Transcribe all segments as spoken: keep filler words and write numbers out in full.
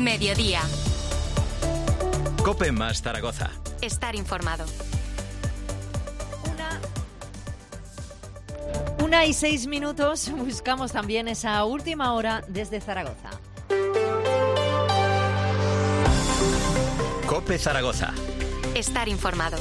Mediodía. COPE más Zaragoza. Estar informado. Una, una y seis minutos. Buscamos también esa última hora desde Zaragoza. COPE Zaragoza. Estar informado.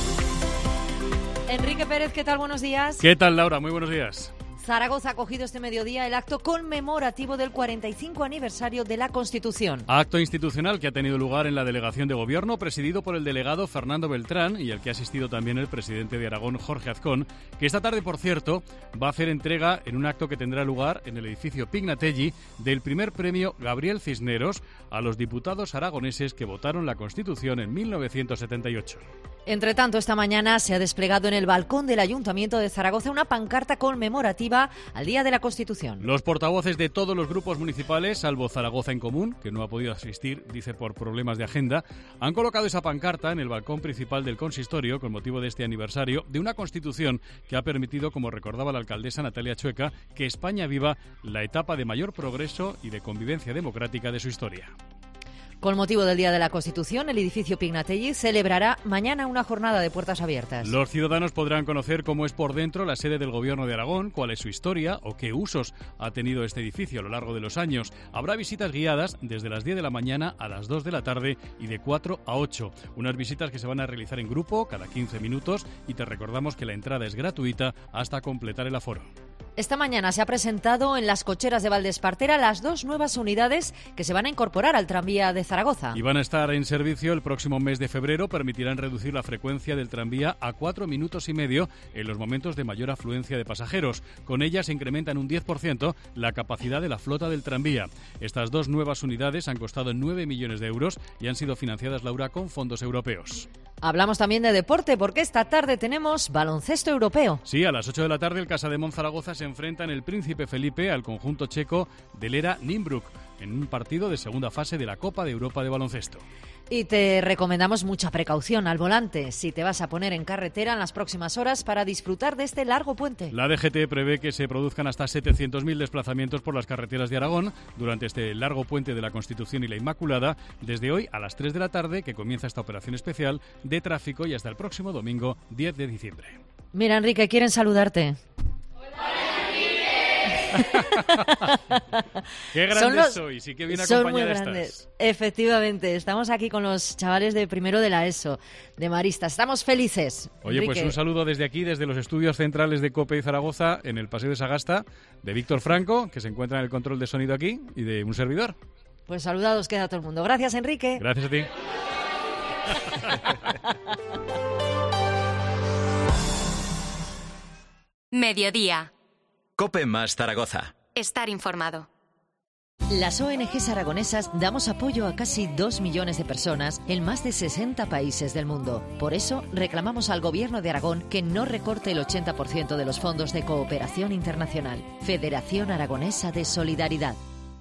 Enrique Pérez, ¿qué tal? Buenos días. ¿Qué tal, Laura? Muy buenos días. Zaragoza ha acogido este mediodía el acto conmemorativo del cuarenta y cinco aniversario de la Constitución. Acto institucional que ha tenido lugar en la delegación de gobierno, presidido por el delegado Fernando Beltrán y al que ha asistido también el presidente de Aragón, Jorge Azcón, que esta tarde, por cierto, va a hacer entrega en un acto que tendrá lugar en el edificio Pignatelli del primer premio Gabriel Cisneros a los diputados aragoneses que votaron la Constitución en mil novecientos setenta y ocho. Entre tanto, esta mañana se ha desplegado en el balcón del Ayuntamiento de Zaragoza una pancarta conmemorativa al Día de la Constitución. Los portavoces de todos los grupos municipales, salvo Zaragoza en Común, que no ha podido asistir, dice por problemas de agenda, han colocado esa pancarta en el balcón principal del consistorio con motivo de este aniversario de una Constitución que ha permitido, como recordaba la alcaldesa Natalia Chueca, que España viva la etapa de mayor progreso y de convivencia democrática de su historia. Con motivo del Día de la Constitución, el edificio Pignatelli celebrará mañana una jornada de puertas abiertas. Los ciudadanos podrán conocer cómo es por dentro la sede del Gobierno de Aragón, cuál es su historia o qué usos ha tenido este edificio a lo largo de los años. Habrá visitas guiadas desde las diez de la mañana a las dos de la tarde y de cuatro a ocho. Unas visitas que se van a realizar en grupo cada quince minutos y te recordamos que la entrada es gratuita hasta completar el aforo. Esta mañana se ha presentado en las cocheras de Valdespartera las dos nuevas unidades que se van a incorporar al tranvía de Zaragoza. Y van a estar en servicio el próximo mes de febrero. Permitirán reducir la frecuencia del tranvía a cuatro minutos y medio en los momentos de mayor afluencia de pasajeros. Con ellas se incrementa en un diez por ciento la capacidad de la flota del tranvía. Estas dos nuevas unidades han costado nueve millones de euros y han sido financiadas, Laura, con fondos europeos. Hablamos también de deporte porque esta tarde tenemos baloncesto europeo. Sí, a las ocho de la tarde el Casademont Zaragoza se enfrenta en el Príncipe Felipe al conjunto checo del Era Nimbruk en un partido de segunda fase de la Copa de Europa de baloncesto. Y te recomendamos mucha precaución al volante si te vas a poner en carretera en las próximas horas para disfrutar de este largo puente. La D G T prevé que se produzcan hasta setecientos mil desplazamientos por las carreteras de Aragón durante este largo puente de la Constitución y la Inmaculada, desde hoy a las tres de la tarde, que comienza esta operación especial de tráfico, y hasta el próximo domingo diez de diciembre. Mira, Enrique, quieren saludarte. Qué grandes los, sois y qué bien acompañada estás. Efectivamente, estamos aquí con los chavales de primero de la ESO, de Maristas. Estamos felices. Oye, Enrique, pues un saludo desde aquí, desde los estudios centrales de COPE y Zaragoza, en el Paseo de Sagasta, de Víctor Franco, que se encuentra en el control de sonido aquí, y de un servidor. Pues saludados queda todo el mundo. Gracias, Enrique. Gracias a ti. Mediodía. COPE más Zaragoza. Estar informado. Las O N Ges aragonesas damos apoyo a casi dos millones de personas en más de sesenta países del mundo. Por eso reclamamos al Gobierno de Aragón que no recorte el ochenta por ciento de los fondos de cooperación internacional. Federación Aragonesa de Solidaridad.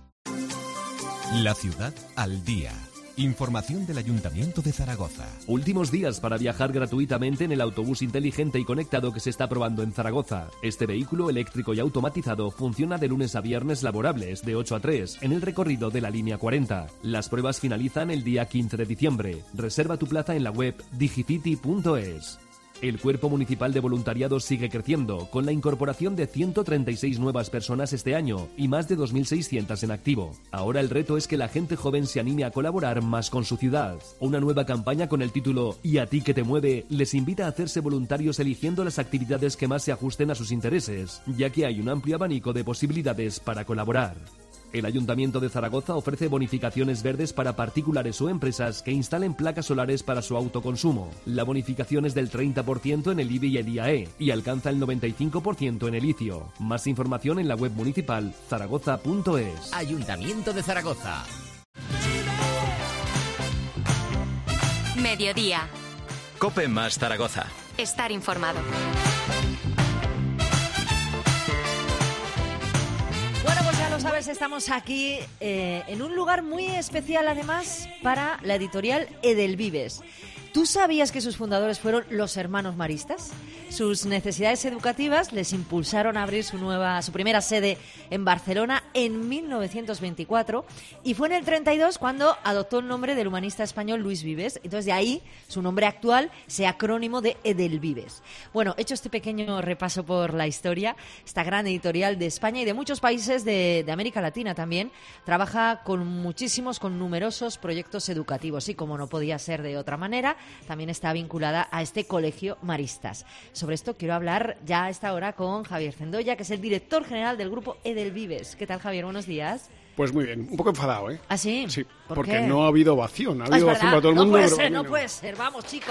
La ciudad al día. Información del Ayuntamiento de Zaragoza. Últimos días para viajar gratuitamente en el autobús inteligente y conectado que se está probando en Zaragoza. Este vehículo eléctrico y automatizado funciona de lunes a viernes laborables, de ocho a tres, en el recorrido de la línea cuarenta. Las pruebas finalizan el día quince de diciembre. Reserva tu plaza en la web digicity punto es. El Cuerpo Municipal de Voluntariado sigue creciendo, con la incorporación de ciento treinta y seis nuevas personas este año y más de dos mil seiscientas en activo. Ahora el reto es que la gente joven se anime a colaborar más con su ciudad. Una nueva campaña con el título ¿Y a ti qué te mueve? Les invita a hacerse voluntarios eligiendo las actividades que más se ajusten a sus intereses, ya que hay un amplio abanico de posibilidades para colaborar. El Ayuntamiento de Zaragoza ofrece bonificaciones verdes para particulares o empresas que instalen placas solares para su autoconsumo. La bonificación es del treinta por ciento en el I B I y el I A E y alcanza el noventa y cinco por ciento en el I C I O. Más información en la web municipal zaragoza punto es. Ayuntamiento de Zaragoza. Mediodía. COPE más Zaragoza. Estar informado. Sabes, estamos aquí eh, en un lugar muy especial, además, para la editorial Edelvives. ¿Tú sabías que sus fundadores fueron los hermanos maristas? Sus necesidades educativas les impulsaron a abrir su nueva, su primera sede en Barcelona en mil novecientos veinticuatro y fue en el treinta y dos cuando adoptó el nombre del humanista español Luis Vives. Entonces de ahí su nombre actual se acrónimo de Edelvives. Bueno, hecho este pequeño repaso por la historia, esta gran editorial de España y de muchos países de, de América Latina también trabaja con muchísimos, con numerosos proyectos educativos y como no podía ser de otra manera, también está vinculada a este colegio Maristas. Sobre esto quiero hablar ya a esta hora con Javier Zendoya, que es el director general del grupo Edelvives. ¿Qué tal, Javier? Buenos días. Pues muy bien, un poco enfadado, ¿eh? ¿Ah, sí? Sí, ¿Por porque qué? no ha habido ovación, ha Ah, habido es ovación verdad. para todo el no mundo. Puede pero ser, no bueno. puede ser, vamos, chicos.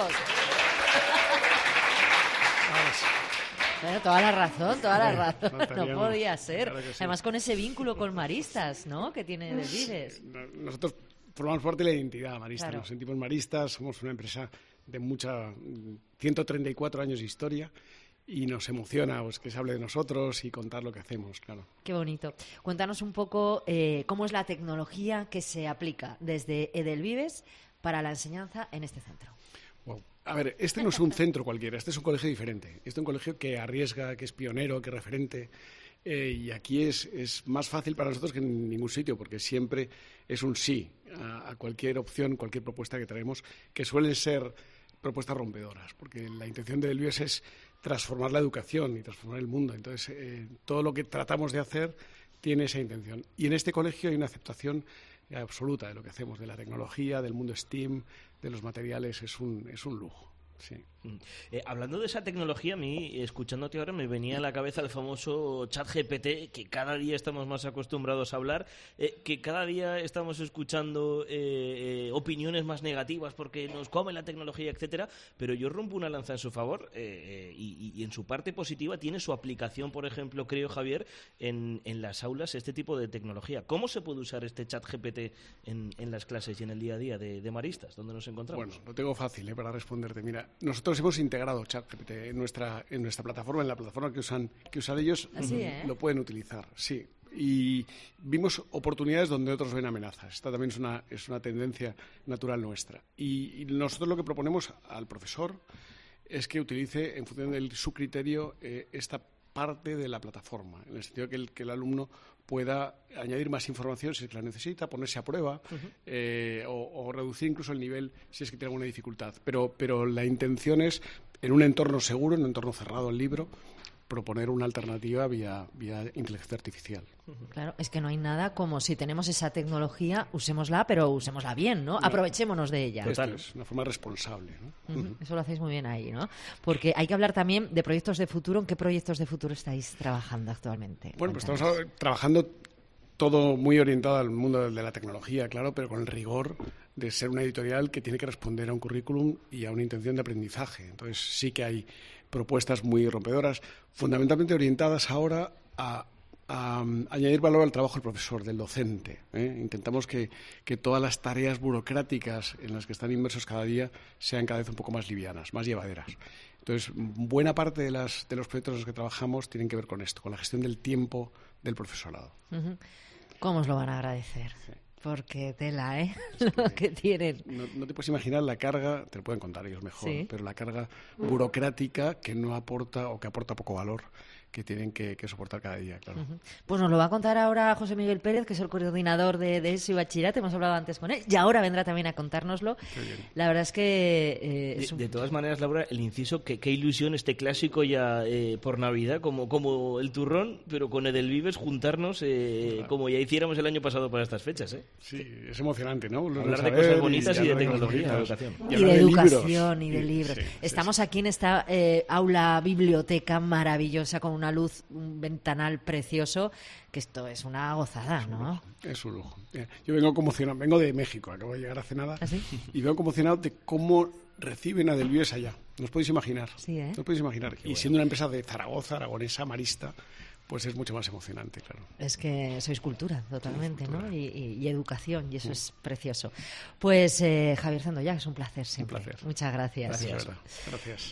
Ahora sí. Bueno, toda la razón, toda la razón. No No estaríamos- podía ser. claro que sí. Además, con ese vínculo con Maristas, ¿no?, que tiene Edelvives. Nosotros formamos parte de la identidad marista, Claro. nos sentimos maristas, somos una empresa de mucha, ciento treinta y cuatro años de historia y nos emociona pues, que se hable de nosotros y contar lo que hacemos, claro. Qué bonito. Cuéntanos un poco eh, cómo es la tecnología que se aplica desde Edelvives para la enseñanza en este centro. Wow. A ver, este no es un centro cualquiera, este es un colegio diferente. Este es un colegio que arriesga, que es pionero, que es referente. Eh, y aquí es, es más fácil para nosotros que en ningún sitio, porque siempre es un sí a, a cualquier opción, cualquier propuesta que traemos, que suelen ser propuestas rompedoras, porque la intención de Edelvives es transformar la educación y transformar el mundo. Entonces, eh, todo lo que tratamos de hacer tiene esa intención. Y en este colegio hay una aceptación absoluta de lo que hacemos, de la tecnología, del mundo STEAM, de los materiales. Es un, es un lujo. Sí. Eh, hablando de esa tecnología, a mí, escuchándote ahora, me venía a la cabeza el famoso ChatGPT, que cada día estamos más acostumbrados a hablar, eh, que cada día estamos escuchando eh, eh, opiniones más negativas porque nos come la tecnología, etcétera, pero yo rompo una lanza en su favor eh, eh, y, y en su parte positiva tiene su aplicación, por ejemplo, creo, Javier, en, en las aulas, este tipo de tecnología. ¿Cómo se puede usar este ChatGPT en, en las clases y en el día a día de, de Maristas, donde nos encontramos? Bueno, lo tengo fácil eh, para responderte. Mira, nosotros hemos integrado ChatGPT en nuestra en nuestra plataforma, en la plataforma que usan que usan ellos, Así, ¿eh? lo pueden utilizar, sí. Y vimos oportunidades donde otros ven amenazas. Esta también es una es una tendencia natural nuestra. Y, y nosotros lo que proponemos al profesor es que utilice, en función de su criterio, eh, esta parte de la plataforma, en el sentido que el, que el alumno pueda añadir más información si es que la necesita, ponerse a prueba uh-huh. eh, o, o reducir incluso el nivel si es que tiene alguna dificultad. Pero, pero la intención es, en un entorno seguro, en un entorno cerrado al libro, proponer una alternativa vía, vía inteligencia artificial. Claro, es que no hay nada como si tenemos esa tecnología, usémosla, pero usémosla bien, ¿no? No. Aprovechémonos de ella. Esto es una forma responsable, ¿no? Uh-huh. Uh-huh. Eso lo hacéis muy bien ahí, ¿no? Porque hay que hablar también de proyectos de futuro. ¿En qué proyectos de futuro estáis trabajando actualmente? Bueno, pues Cuéntanos. estamos trabajando todo muy orientado al mundo de la tecnología, claro, pero con el rigor de ser una editorial que tiene que responder a un currículum y a una intención de aprendizaje. Entonces sí que hay propuestas muy rompedoras, fundamentalmente orientadas ahora a, a, a añadir valor al trabajo del profesor, del docente. ¿eh? Intentamos que, que todas las tareas burocráticas en las que están inmersos cada día sean cada vez un poco más livianas, más llevaderas. Entonces, buena parte de, las, de los proyectos en los que trabajamos tienen que ver con esto, con la gestión del tiempo del profesorado. Uh-huh. ¿Cómo os lo van a agradecer? Sí. Porque tela, ¿eh? Lo que tienen. No, no te puedes imaginar la carga, te lo pueden contar ellos mejor, Sí. pero la carga burocrática que no aporta o que aporta poco valor que tienen que, que soportar cada día, claro. Uh-huh. Pues nos lo va a contar ahora José Miguel Pérez, que es el coordinador de, de ESO y Bachillerato. Hemos hablado antes con él y ahora vendrá también a contárnoslo. La verdad es que... Eh, es de, un... de todas maneras, Laura, el inciso, que, qué ilusión este clásico ya eh, por Navidad, como, como el turrón, pero con Edelvives juntarnos eh, claro. como ya hiciéramos el año pasado para estas fechas. ¿eh? Sí, es emocionante, ¿no? Lo hablar de, de cosas bonitas y, y de de tecnología, de educación. Y, y de, de educación libros. y de libros. Sí, Estamos sí, aquí en esta eh, aula biblioteca maravillosa con una luz, un ventanal precioso, que esto es una gozada, es ¿no? Es un lujo. Yo vengo conmocionado, vengo de México, acabo de llegar hace nada, ¿Ah, sí? y vengo conmocionado de cómo reciben a Edelvives allá. No os podéis imaginar. Sí, ¿eh? No os podéis imaginar. Qué y bueno. siendo una empresa de Zaragoza, aragonesa, marista, pues es mucho más emocionante, claro. Es que sois cultura, totalmente, Somos cultura. ¿no? Y, y, y educación, y eso sí. es precioso. Pues eh, Javier Zendoya, es un placer siempre. Un placer. Muchas gracias. Gracias. Gracias.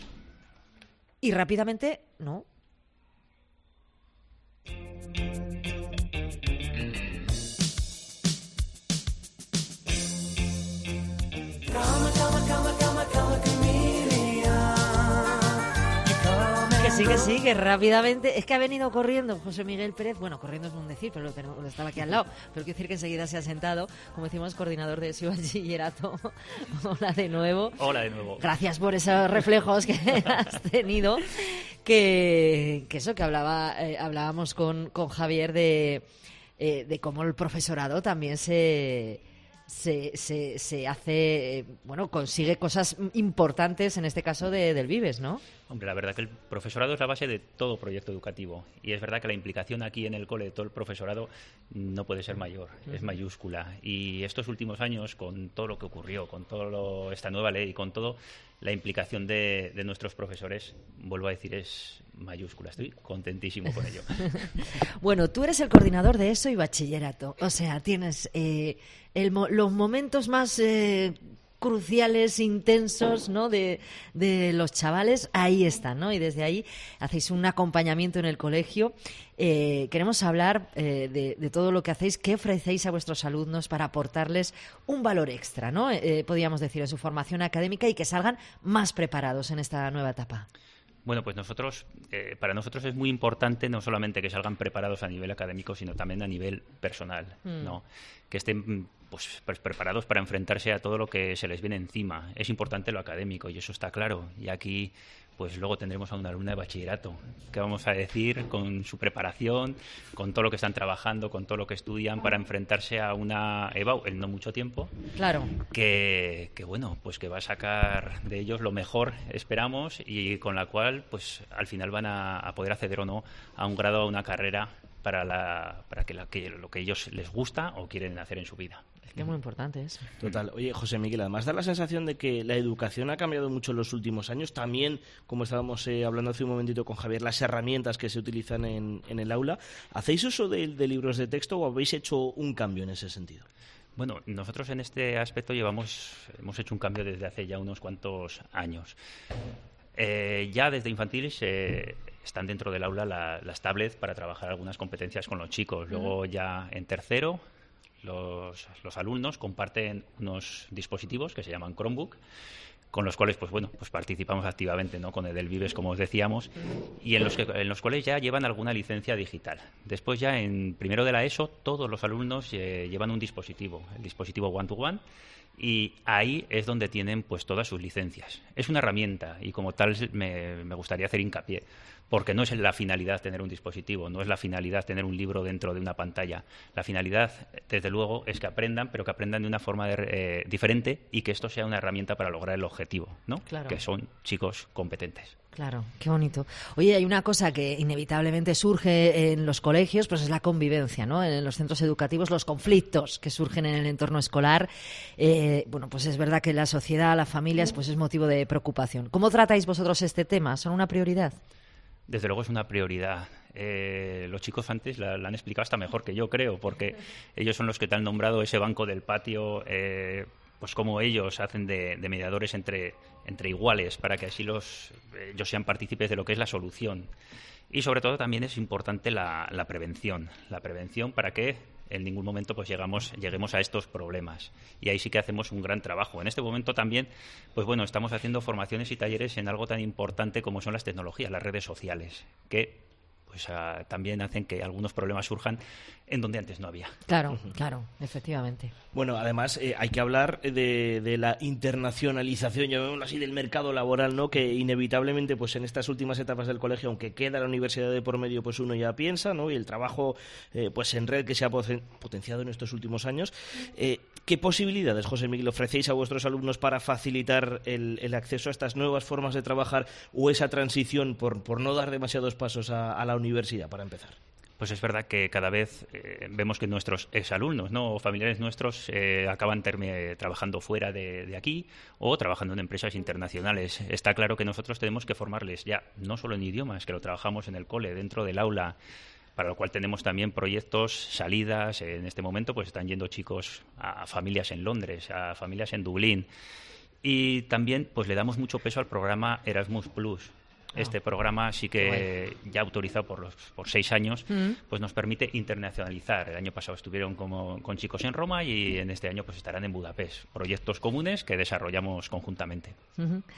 Y rápidamente, ¿no? Cama, cama, cama, cama, cama, cama. sí, que sí, que rápidamente... Es que ha venido corriendo José Miguel Pérez, bueno, corriendo es un decir, pero lo tenemos, lo estaba aquí al lado, pero quiero decir que enseguida se ha sentado, como decimos, coordinador de su bachillerato. Hola de nuevo. Hola de nuevo. Gracias por esos reflejos que has tenido, que, que eso, que hablaba, eh, hablábamos con, con Javier de, eh, de cómo el profesorado también se... Se, se, se hace, bueno, consigue cosas importantes, en este caso de, del Vives, ¿no? Hombre, la verdad que el profesorado es la base de todo proyecto educativo y es verdad que la implicación aquí en el cole de todo el profesorado no puede ser mayor, uh-huh. es mayúscula. Y estos últimos años, con todo lo que ocurrió, con toda esta nueva ley, con todo, la implicación de, de nuestros profesores, vuelvo a decir, es mayúscula. Estoy contentísimo con ello. Bueno, tú eres el coordinador de eso y bachillerato. O sea, tienes eh, el, los momentos más eh, cruciales, intensos, ¿no? De, de los chavales, ahí están, ¿no? Y desde ahí hacéis un acompañamiento en el colegio. Eh, queremos hablar eh, de, de todo lo que hacéis, qué ofrecéis a vuestros alumnos para aportarles un valor extra, ¿no? Eh, podríamos decir, en su formación académica y que salgan más preparados en esta nueva etapa. Bueno, pues nosotros, eh, para nosotros es muy importante no solamente que salgan preparados a nivel académico, sino también a nivel personal, mm. ¿no? Que estén pues, pues preparados para enfrentarse a todo lo que se les viene encima. Es importante lo académico y eso está claro. Y aquí, pues luego tendremos a una alumna de bachillerato, que vamos a decir, con su preparación, con todo lo que están trabajando, con todo lo que estudian para enfrentarse a una EBAU en no mucho tiempo. Claro. Que, que bueno, pues que va a sacar de ellos lo mejor, esperamos, y con la cual, pues al final van a, a poder acceder o no a un grado o a una carrera para, la, para que, la, que lo que ellos les gusta o quieren hacer en su vida. Es que es muy importante eso. Total. Oye, José Miguel, además da la sensación de que la educación ha cambiado mucho en los últimos años. También, como estábamos eh, hablando hace un momentito con Javier, las herramientas que se utilizan en, en el aula. ¿Hacéis uso de, de libros de texto o habéis hecho un cambio en ese sentido? Bueno, nosotros en este aspecto llevamos, hemos hecho un cambio desde hace ya unos cuantos años. Eh, ya desde infantiles eh, están dentro del aula la, las tablets para trabajar algunas competencias con los chicos. Luego ya en tercero los, los alumnos comparten unos dispositivos que se llaman Chromebook, con los cuales pues bueno pues participamos activamente, ¿no? Con el del Vives, como os decíamos, y en los que en los cuales ya llevan alguna licencia digital. Después ya en primero de la ESO todos los alumnos eh, llevan un dispositivo, el dispositivo One to One, y ahí es donde tienen pues todas sus licencias. Es una herramienta y como tal me, me gustaría hacer hincapié, porque no es la finalidad tener un dispositivo, no es la finalidad tener un libro dentro de una pantalla. La finalidad, desde luego, es que aprendan, pero que aprendan de una forma de, eh, diferente y que esto sea una herramienta para lograr el objetivo, ¿no? Claro. Que son chicos competentes. Claro, qué bonito. Oye, hay una cosa que inevitablemente surge en los colegios, pues es la convivencia, ¿no? En los centros educativos, los conflictos que surgen en el entorno escolar. Eh, bueno, pues es verdad que la sociedad, las familias, pues es motivo de preocupación. ¿Cómo tratáis vosotros este tema? ¿Son una prioridad? Desde luego es una prioridad. Eh, los chicos antes la, la han explicado hasta mejor que yo, creo, porque ellos son los que te han nombrado ese banco del patio, eh, pues como ellos hacen de, de mediadores entre, entre iguales, para que así los ellos sean partícipes de lo que es la solución. Y sobre todo también es importante la, la prevención, la prevención para que en ningún momento pues llegamos lleguemos a estos problemas. Y ahí sí que hacemos un gran trabajo. En este momento también, pues bueno, estamos haciendo formaciones y talleres en algo tan importante como son las tecnologías, las redes sociales, que pues uh, también hacen que algunos problemas surjan en donde antes no había. Claro, claro, efectivamente. Bueno, además eh, hay que hablar de, de la internacionalización, llamémoslo así, del mercado laboral, ¿no? Que inevitablemente, pues en estas últimas etapas del colegio, aunque queda la universidad de por medio, pues uno ya piensa, ¿no? Y el trabajo, eh, pues en red que se ha potenciado en estos últimos años. Eh, ¿Qué posibilidades, José Miguel, ofrecéis a vuestros alumnos para facilitar el, el acceso a estas nuevas formas de trabajar o esa transición por, por no dar demasiados pasos a, a la universidad, para empezar? Pues es verdad que cada vez eh, vemos que nuestros exalumnos, ¿no? O familiares nuestros eh, acaban termi- trabajando fuera de, de aquí o trabajando en empresas internacionales. Está claro que nosotros tenemos que formarles ya no solo en idiomas, que lo trabajamos en el cole, dentro del aula, para lo cual tenemos también proyectos, salidas. En este momento pues están yendo chicos a familias en Londres, a familias en Dublín. Y también pues le damos mucho peso al programa Erasmus Plus. Este programa sí que ya autorizado por los por seis años, uh-huh. pues nos permite internacionalizar. El año pasado estuvieron como, con chicos en Roma y en este año pues estarán en Budapest. Proyectos comunes que desarrollamos conjuntamente. Uh-huh.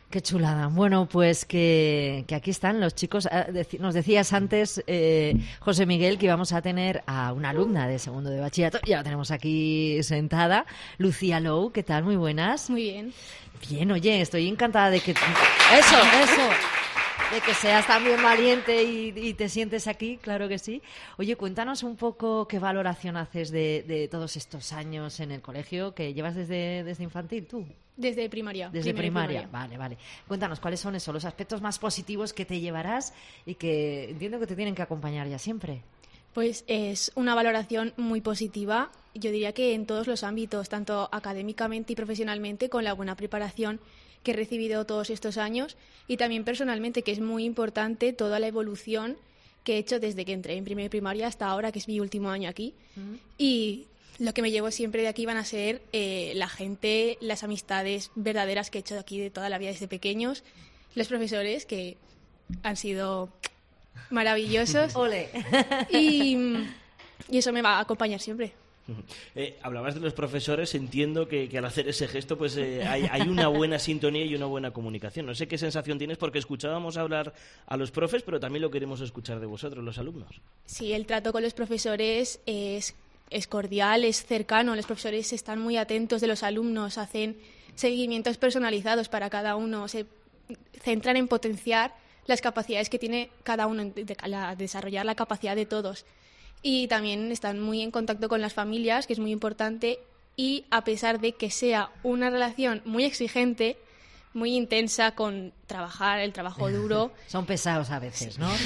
Qué chulada. Bueno, pues que, que aquí están los chicos. Nos decías antes, eh, José Miguel, que íbamos a tener a una alumna de segundo de bachillerato. Ya la tenemos aquí sentada. Lucía Lou, ¿qué tal? Muy buenas. Muy bien. Bien, oye, estoy encantada de que... Eso, eso. De que seas también valiente y, y te sientes aquí, claro que sí. Oye, cuéntanos un poco qué valoración haces de, de todos estos años en el colegio que llevas desde, desde infantil, tú. Desde primaria. Desde primaria. primaria, vale, vale. Cuéntanos, ¿cuáles son esos, los aspectos más positivos que te llevarás y que entiendo que te tienen que acompañar ya siempre? Pues es una valoración muy positiva, yo diría que en todos los ámbitos, tanto académicamente y profesionalmente, con la buena preparación que he recibido todos estos años, y también personalmente, que es muy importante toda la evolución que he hecho desde que entré en primer primaria hasta ahora, que es mi último año aquí. Uh-huh. Y lo que me llevo siempre de aquí van a ser eh, la gente, las amistades verdaderas que he hecho de aquí de toda la vida desde pequeños, los profesores que han sido maravillosos. ¡Ole! Y, y eso me va a acompañar siempre. Eh, hablabas de los profesores, entiendo que, que al hacer ese gesto pues eh, hay, hay una buena sintonía y una buena comunicación. No sé qué sensación tienes, porque escuchábamos hablar a los profes, pero también lo queremos escuchar de vosotros, los alumnos. Sí, el trato con los profesores es, es cordial, es cercano. Los profesores están muy atentos de los alumnos, hacen seguimientos personalizados para cada uno, se centran en potenciar las capacidades que tiene cada uno, de, de, la, desarrollar la capacidad de todos. Y también están muy en contacto con las familias, que es muy importante, y a pesar de que sea una relación muy exigente, muy intensa, con trabajar, el trabajo duro... Son pesados a veces, ¿no?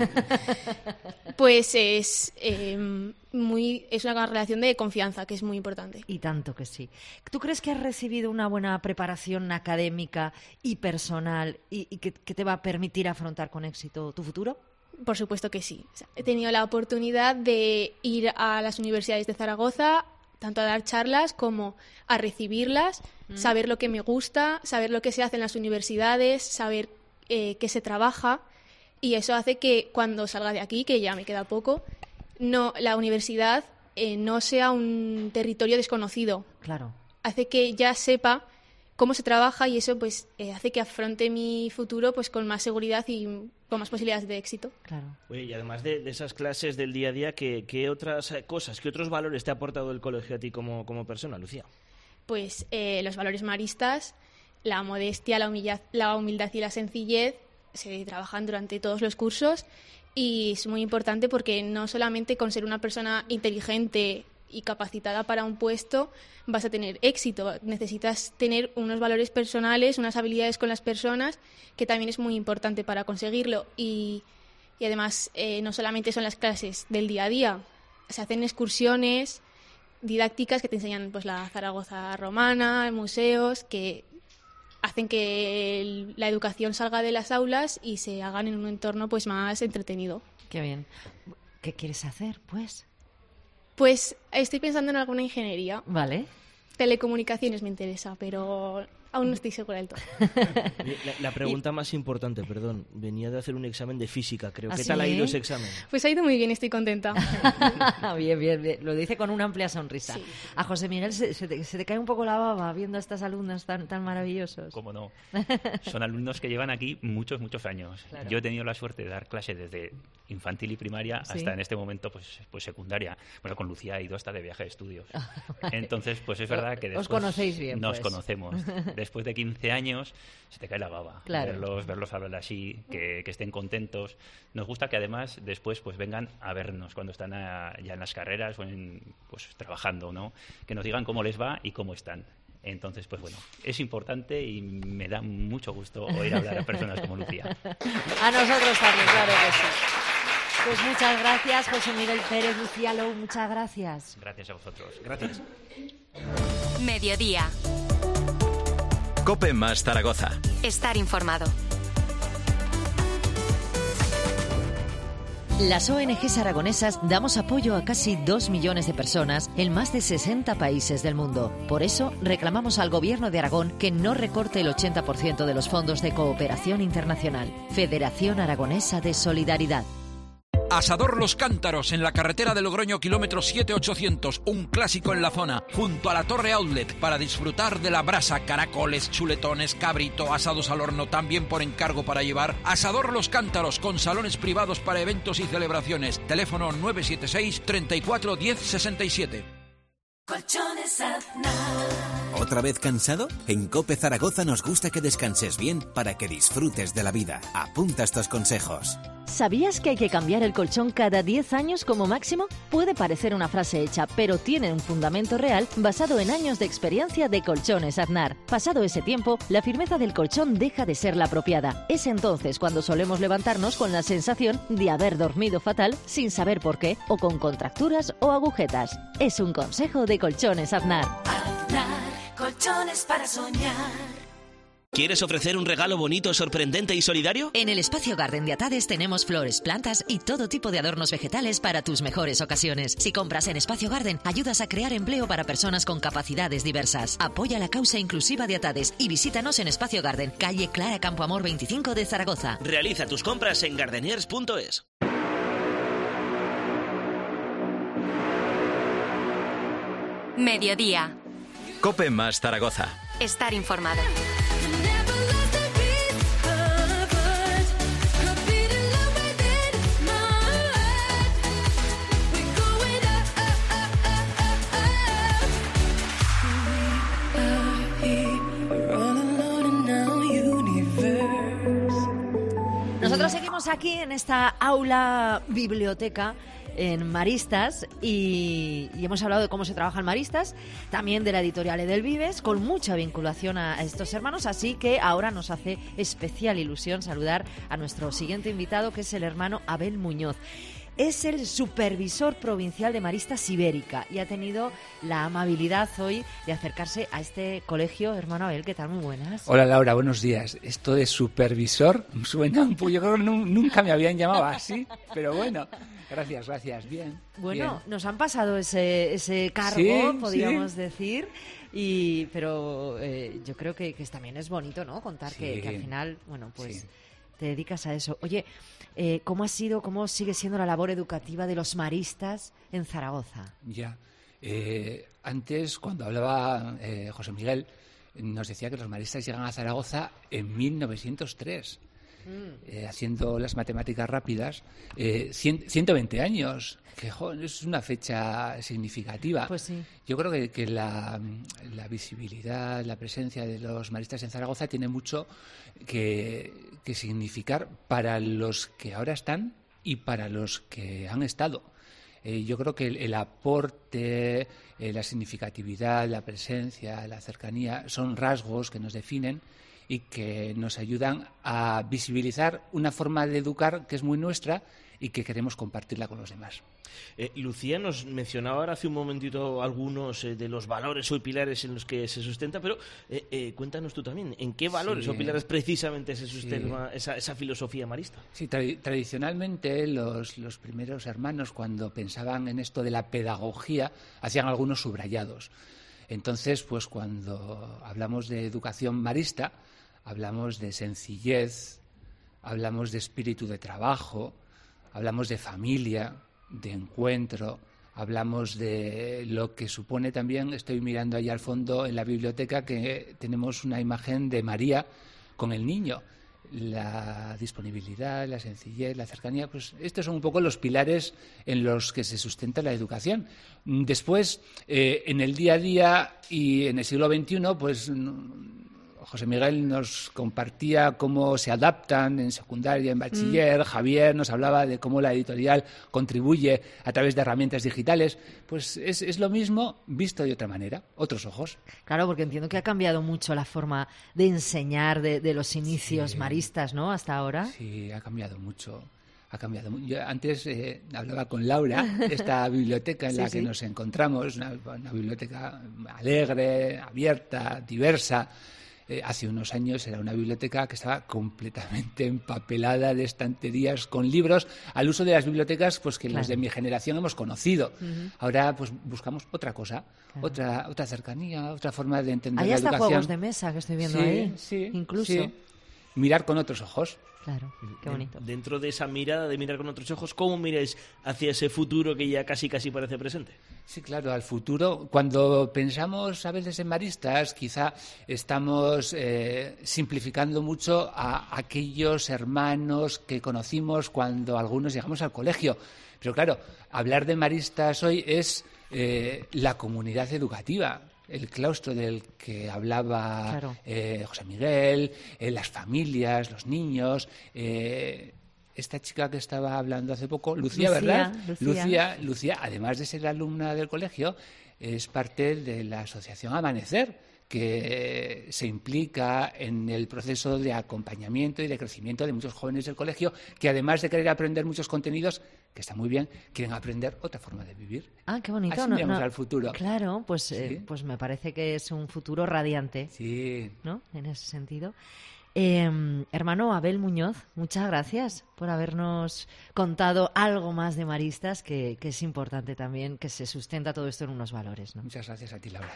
Pues es, eh, muy, es una relación de confianza, que es muy importante. Y tanto que sí. ¿Tú crees que has recibido una buena preparación académica y personal y, y que, que te va a permitir afrontar con éxito tu futuro? Por supuesto que sí. O sea, he tenido la oportunidad de ir a las universidades de Zaragoza, tanto a dar charlas como a recibirlas, mm. saber lo que me gusta, saber lo que se hace en las universidades, saber eh, qué se trabaja, y eso hace que cuando salga de aquí, que ya me queda poco, no la universidad eh, no sea un territorio desconocido. Claro. Hace que ya sepa cómo se trabaja, y eso pues eh, hace que afronte mi futuro pues con más seguridad y con más posibilidades de éxito. Claro. Oye, y además de, de esas clases del día a día, ¿qué, qué otras cosas, qué otros valores te ha aportado el colegio a ti como, como persona, Lucía? Pues eh, los valores maristas, la modestia, la humildad, la humildad y la sencillez se trabajan durante todos los cursos, y es muy importante porque no solamente con ser una persona inteligente y capacitada para un puesto vas a tener éxito, necesitas tener unos valores personales, unas habilidades con las personas, que también es muy importante para conseguirlo. Y, y además eh, no solamente son las clases del día a día, se hacen excursiones didácticas que te enseñan pues la Zaragoza romana, museos, que hacen que el, la educación salga de las aulas y se hagan en un entorno pues más entretenido. Qué bien. ¿Qué quieres hacer, pues? Pues estoy pensando en alguna ingeniería. Vale. Telecomunicaciones me interesa, pero aún no estoy segura del todo. La, la pregunta más importante, perdón, venía de hacer un examen de física, creo. ¿Ah, ¿Qué sí? tal ha ido ese examen? Pues ha ido muy bien, estoy contenta. Bien, bien, bien. Lo dice con una amplia sonrisa. Sí. A José Miguel se, se, te, se te cae un poco la baba viendo a estas alumnas tan, tan maravillosos. ¿Cómo no? Son alumnos que llevan aquí muchos, muchos años. Claro. Yo he tenido la suerte de dar clases desde infantil y primaria ¿Sí? hasta en este momento pues, pues secundaria. Bueno, con Lucía he ido hasta de viaje de estudios. Entonces, pues es verdad que después os conocéis bien, nos pues. conocemos. Después de quince años se te cae la baba. Claro. Verlos, verlos hablar así, que, que estén contentos. Nos gusta que además después pues vengan a vernos cuando están a, ya en las carreras o en, pues trabajando, ¿no? Que nos digan cómo les va y cómo están. Entonces, pues bueno, es importante y me da mucho gusto oír hablar a personas como Lucía. A nosotros también, claro que sí. Pues muchas gracias, José Miguel Pérez, Lucía Lou, muchas gracias. Gracias a vosotros. Gracias. Mediodía. COPE más Zaragoza. Estar informado. Las O N Ges aragonesas damos apoyo a casi dos millones de personas en más de sesenta países del mundo. Por eso reclamamos al Gobierno de Aragón que no recorte el ochenta por ciento de los fondos de cooperación internacional. Federación Aragonesa de Solidaridad. Asador Los Cántaros, en la carretera de Logroño, kilómetro siete ochocientos, un clásico en la zona, junto a la Torre Outlet, para disfrutar de la brasa, caracoles, chuletones, cabrito, asados al horno, también por encargo para llevar. Asador Los Cántaros, con salones privados para eventos y celebraciones. Teléfono nueve siete seis, treinta y cuatro, diez, sesenta y siete. Colchones Aznar. ¿Otra vez cansado? En COPE Zaragoza nos gusta que descanses bien para que disfrutes de la vida. Apunta estos consejos. ¿Sabías que hay que cambiar el colchón cada diez años como máximo? Puede parecer una frase hecha, pero tiene un fundamento real basado en años de experiencia de Colchones Aznar. Pasado ese tiempo, la firmeza del colchón deja de ser la apropiada. Es entonces cuando solemos levantarnos con la sensación de haber dormido fatal sin saber por qué, o con contracturas o agujetas. Es un consejo de Colchones Aznar. Aznar, colchones para soñar. ¿Quieres ofrecer un regalo bonito, sorprendente y solidario? En el Espacio Garden de Atades tenemos flores, plantas y todo tipo de adornos vegetales para tus mejores ocasiones. Si compras en Espacio Garden, ayudas a crear empleo para personas con capacidades diversas. Apoya la causa inclusiva de Atades y visítanos en Espacio Garden, calle Clara Campoamor veinticinco de Zaragoza. Realiza tus compras en gardeniers punto es. Mediodía. COPE más Zaragoza. Estar informado. Nosotros seguimos aquí en esta aula biblioteca en Maristas y, y hemos hablado de cómo se trabaja en Maristas, también de la editorial Edelvives, con mucha vinculación a, a estos hermanos, así que ahora nos hace especial ilusión saludar a nuestro siguiente invitado, que es el hermano Abel Muñoz. Es el supervisor provincial de Maristas Ibérica y ha tenido la amabilidad hoy de acercarse a este colegio. Hermano Abel, ¿qué tal? Muy buenas. Hola Laura, buenos días. Esto de supervisor suena un poco, yo creo que nunca me habían llamado así, pero bueno, gracias, gracias, bien. Bueno, bien. Nos han pasado ese, ese cargo, sí, podríamos sí. decir, y pero eh, yo creo que, que también es bonito, ¿no? Contar sí. que, que al final, bueno, pues... Sí. Te dedicas a eso. Oye, eh, ¿cómo ha sido, cómo sigue siendo la labor educativa de los maristas en Zaragoza? Ya, eh, antes cuando hablaba eh, José Miguel, nos decía que los maristas llegan a Zaragoza en mil novecientos tres. Mm. Eh, haciendo las matemáticas rápidas, eh, cien, ciento veinte años, que jo, es una fecha significativa. Pues sí. Yo creo que, que la, la visibilidad, la presencia de los maristas en Zaragoza tiene mucho que, que significar para los que ahora están y para los que han estado. Eh, yo creo que el, el aporte, eh, la significatividad, la presencia, la cercanía son rasgos que nos definen y que nos ayudan a visibilizar una forma de educar que es muy nuestra y que queremos compartirla con los demás. Eh, Lucía nos mencionaba ahora hace un momentito algunos eh, de los valores o pilares en los que se sustenta, pero eh, eh, cuéntanos tú también, ¿en qué valores sí, o pilares precisamente se sustenta sí. esa, esa filosofía marista? Sí, tra- tradicionalmente los, los primeros hermanos, cuando pensaban en esto de la pedagogía, hacían algunos subrayados. Entonces, pues cuando hablamos de educación marista, hablamos de sencillez, hablamos de espíritu de trabajo, hablamos de familia, de encuentro, hablamos de lo que supone también, estoy mirando ahí al fondo en la biblioteca, que tenemos una imagen de María con el niño. La disponibilidad, la sencillez, la cercanía, pues estos son un poco los pilares en los que se sustenta la educación. Después, eh, en el día a día y en el siglo veintiuno, pues José Miguel nos compartía cómo se adaptan en secundaria, en bachiller, mm. Javier nos hablaba de cómo la editorial contribuye a través de herramientas digitales. Pues es, es lo mismo visto de otra manera, otros ojos. Claro, porque entiendo que ha cambiado mucho la forma de enseñar de, de los inicios sí. maristas, ¿no?, hasta ahora. Sí, ha cambiado mucho. Ha cambiado. Yo antes eh, hablaba con Laura, esta biblioteca en sí, la que sí. nos encontramos, una, una biblioteca alegre, abierta, diversa. Eh, hace unos años era una biblioteca que estaba completamente empapelada de estanterías con libros, al uso de las bibliotecas pues que claro. los de mi generación hemos conocido. Uh-huh. Ahora pues buscamos otra cosa, claro. otra otra cercanía, otra forma de entender ahí la hasta educación. Juegos de mesa que estoy viendo sí, ahí, sí, incluso. Sí. Mirar con otros ojos. Claro, qué bonito. Dentro de esa mirada, de mirar con otros ojos, ¿cómo miráis hacia ese futuro que ya casi casi parece presente? Sí, claro, al futuro. Cuando pensamos a veces en maristas, quizá estamos eh, simplificando mucho a aquellos hermanos que conocimos cuando algunos llegamos al colegio. Pero claro, hablar de maristas hoy es eh, la comunidad educativa. El claustro del que hablaba claro. eh, José Miguel, eh, las familias, los niños, eh, esta chica que estaba hablando hace poco, Lucía, Lucía ¿verdad? Lucía. Lucía, Lucía, además de ser alumna del colegio, es parte de la asociación Amanecer, que se implica en el proceso de acompañamiento y de crecimiento de muchos jóvenes del colegio que, además de querer aprender muchos contenidos, que está muy bien, quieren aprender otra forma de vivir. Ah, qué bonito. Así no, miramos no. al futuro. Claro, pues, ¿Sí? eh, pues me parece que es un futuro radiante. Sí. ¿No? En ese sentido. Eh, hermano Abel Muñoz, muchas gracias por habernos contado algo más de maristas, que, que es importante también que se sustenta todo esto en unos valores, ¿no? Muchas gracias a ti, Laura.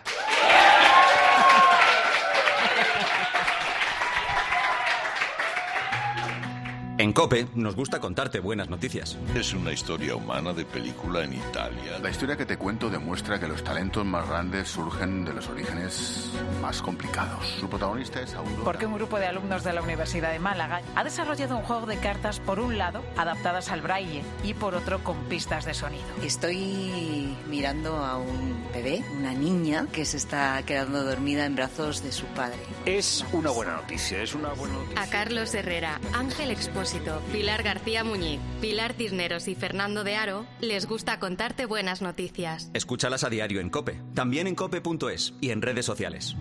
En COPE nos gusta contarte buenas noticias. Es una historia humana de película en Italia. La historia que te cuento demuestra que los talentos más grandes surgen de los orígenes más complicados. Su protagonista es Aurora. Porque un grupo de alumnos de la Universidad de Málaga ha desarrollado un juego de cartas, por un lado, adaptadas al braille, y por otro, con pistas de sonido. Estoy mirando a un bebé, una niña, que se está quedando dormida en brazos de su padre. Es una buena noticia, es una buena noticia. A Carlos Herrera, Ángel Expósito, Pilar García Muñiz, Pilar Cisneros y Fernando de Aro les gusta contarte buenas noticias. Escúchalas a diario en COPE, también en cope punto es y en redes sociales.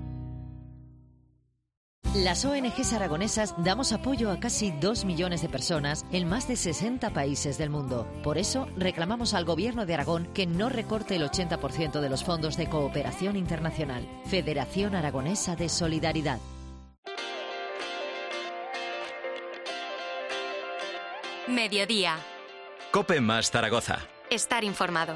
Las O N Ges aragonesas damos apoyo a casi dos millones de personas en más de sesenta países del mundo. Por eso reclamamos al Gobierno de Aragón que no recorte el ochenta por ciento de los fondos de cooperación internacional. Federación Aragonesa de Solidaridad. Mediodía. COPE más Zaragoza. Estar informado.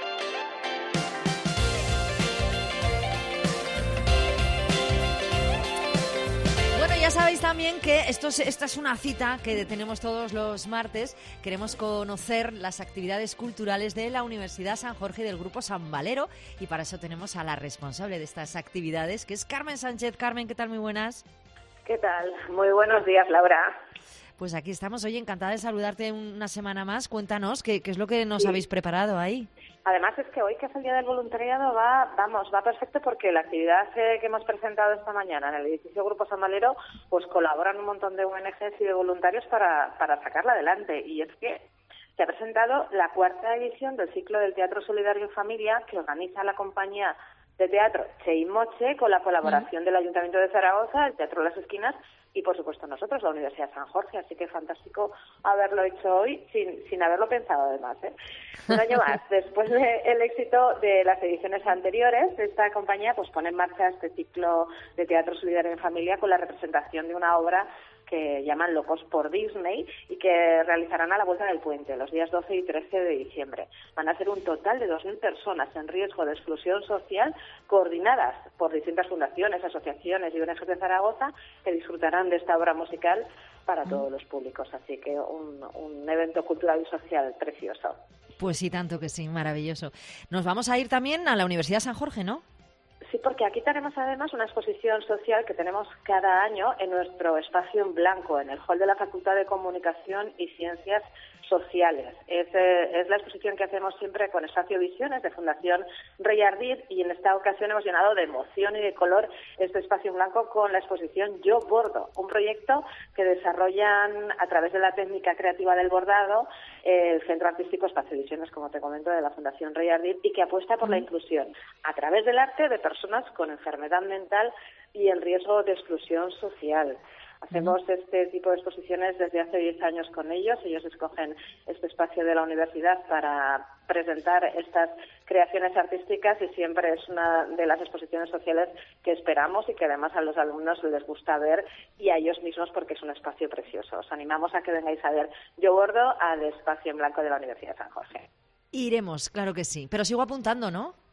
Bueno, ya sabéis también que esto es, esta es una cita que tenemos todos los martes. Queremos conocer las actividades culturales de la Universidad San Jorge y del Grupo San Valero, y para eso tenemos a la responsable de estas actividades, que es Carmen Sánchez. Carmen, ¿qué tal? Muy buenas. ¿Qué tal? Muy buenos días, Laura. Pues aquí estamos, oye, encantada de saludarte una semana más. Cuéntanos, ¿qué, qué es lo que nos sí. habéis preparado ahí? Además es que hoy, que es el Día del Voluntariado, va, vamos, va perfecto, porque la actividad eh, que hemos presentado esta mañana en el edificio Grupo San Valero, pues colaboran un montón de O N Ges y de voluntarios para, para sacarla adelante. Y es que se ha presentado la cuarta edición del ciclo del Teatro Solidario en Familia, que organiza la compañía de teatro Che y Moche, con la colaboración mm. del Ayuntamiento de Zaragoza, el Teatro Las Esquinas y, por supuesto, nosotros, la Universidad San Jorge. Así que fantástico haberlo hecho hoy, sin, sin haberlo pensado, además, ¿eh? Un año más, después del éxito de las ediciones anteriores, esta compañía pues pone en marcha este ciclo de Teatro Solidario en Familia con la representación de una obra que llaman Locos por Disney y que realizarán a la vuelta del puente los días doce y trece de diciembre. Van a ser un total de dos mil personas en riesgo de exclusión social, coordinadas por distintas fundaciones, asociaciones y O N Ges de Zaragoza, que disfrutarán de esta obra musical para todos los públicos. Así que un, un evento cultural y social precioso. Pues sí, tanto que sí, maravilloso. Nos vamos a ir también a la Universidad San Jorge, ¿no? Sí, porque aquí tenemos además una exposición social que tenemos cada año en nuestro espacio en blanco, en el hall de la Facultad de Comunicación y Ciencias Sociales. Es, eh, es la exposición que hacemos siempre con Espacio Visiones de Fundación Rey Ardid, y en esta ocasión hemos llenado de emoción y de color este espacio en blanco con la exposición Yo Bordo, un proyecto que desarrollan a través de la técnica creativa del bordado eh, el Centro Artístico Espacio Visiones, como te comento, de la Fundación Rey Ardid, y que apuesta por la inclusión a través del arte de personas con enfermedad mental y en riesgo de exclusión social. Hacemos este tipo de exposiciones desde hace diez años con ellos. Ellos escogen este espacio de la universidad para presentar estas creaciones artísticas, y siempre es una de las exposiciones sociales que esperamos y que además a los alumnos les gusta ver, y a ellos mismos, porque es un espacio precioso. Os animamos a que vengáis a ver Yo Bordo al espacio en blanco de la Universidad de San Jorge. Iremos, claro que sí. Pero sigo apuntando, ¿no?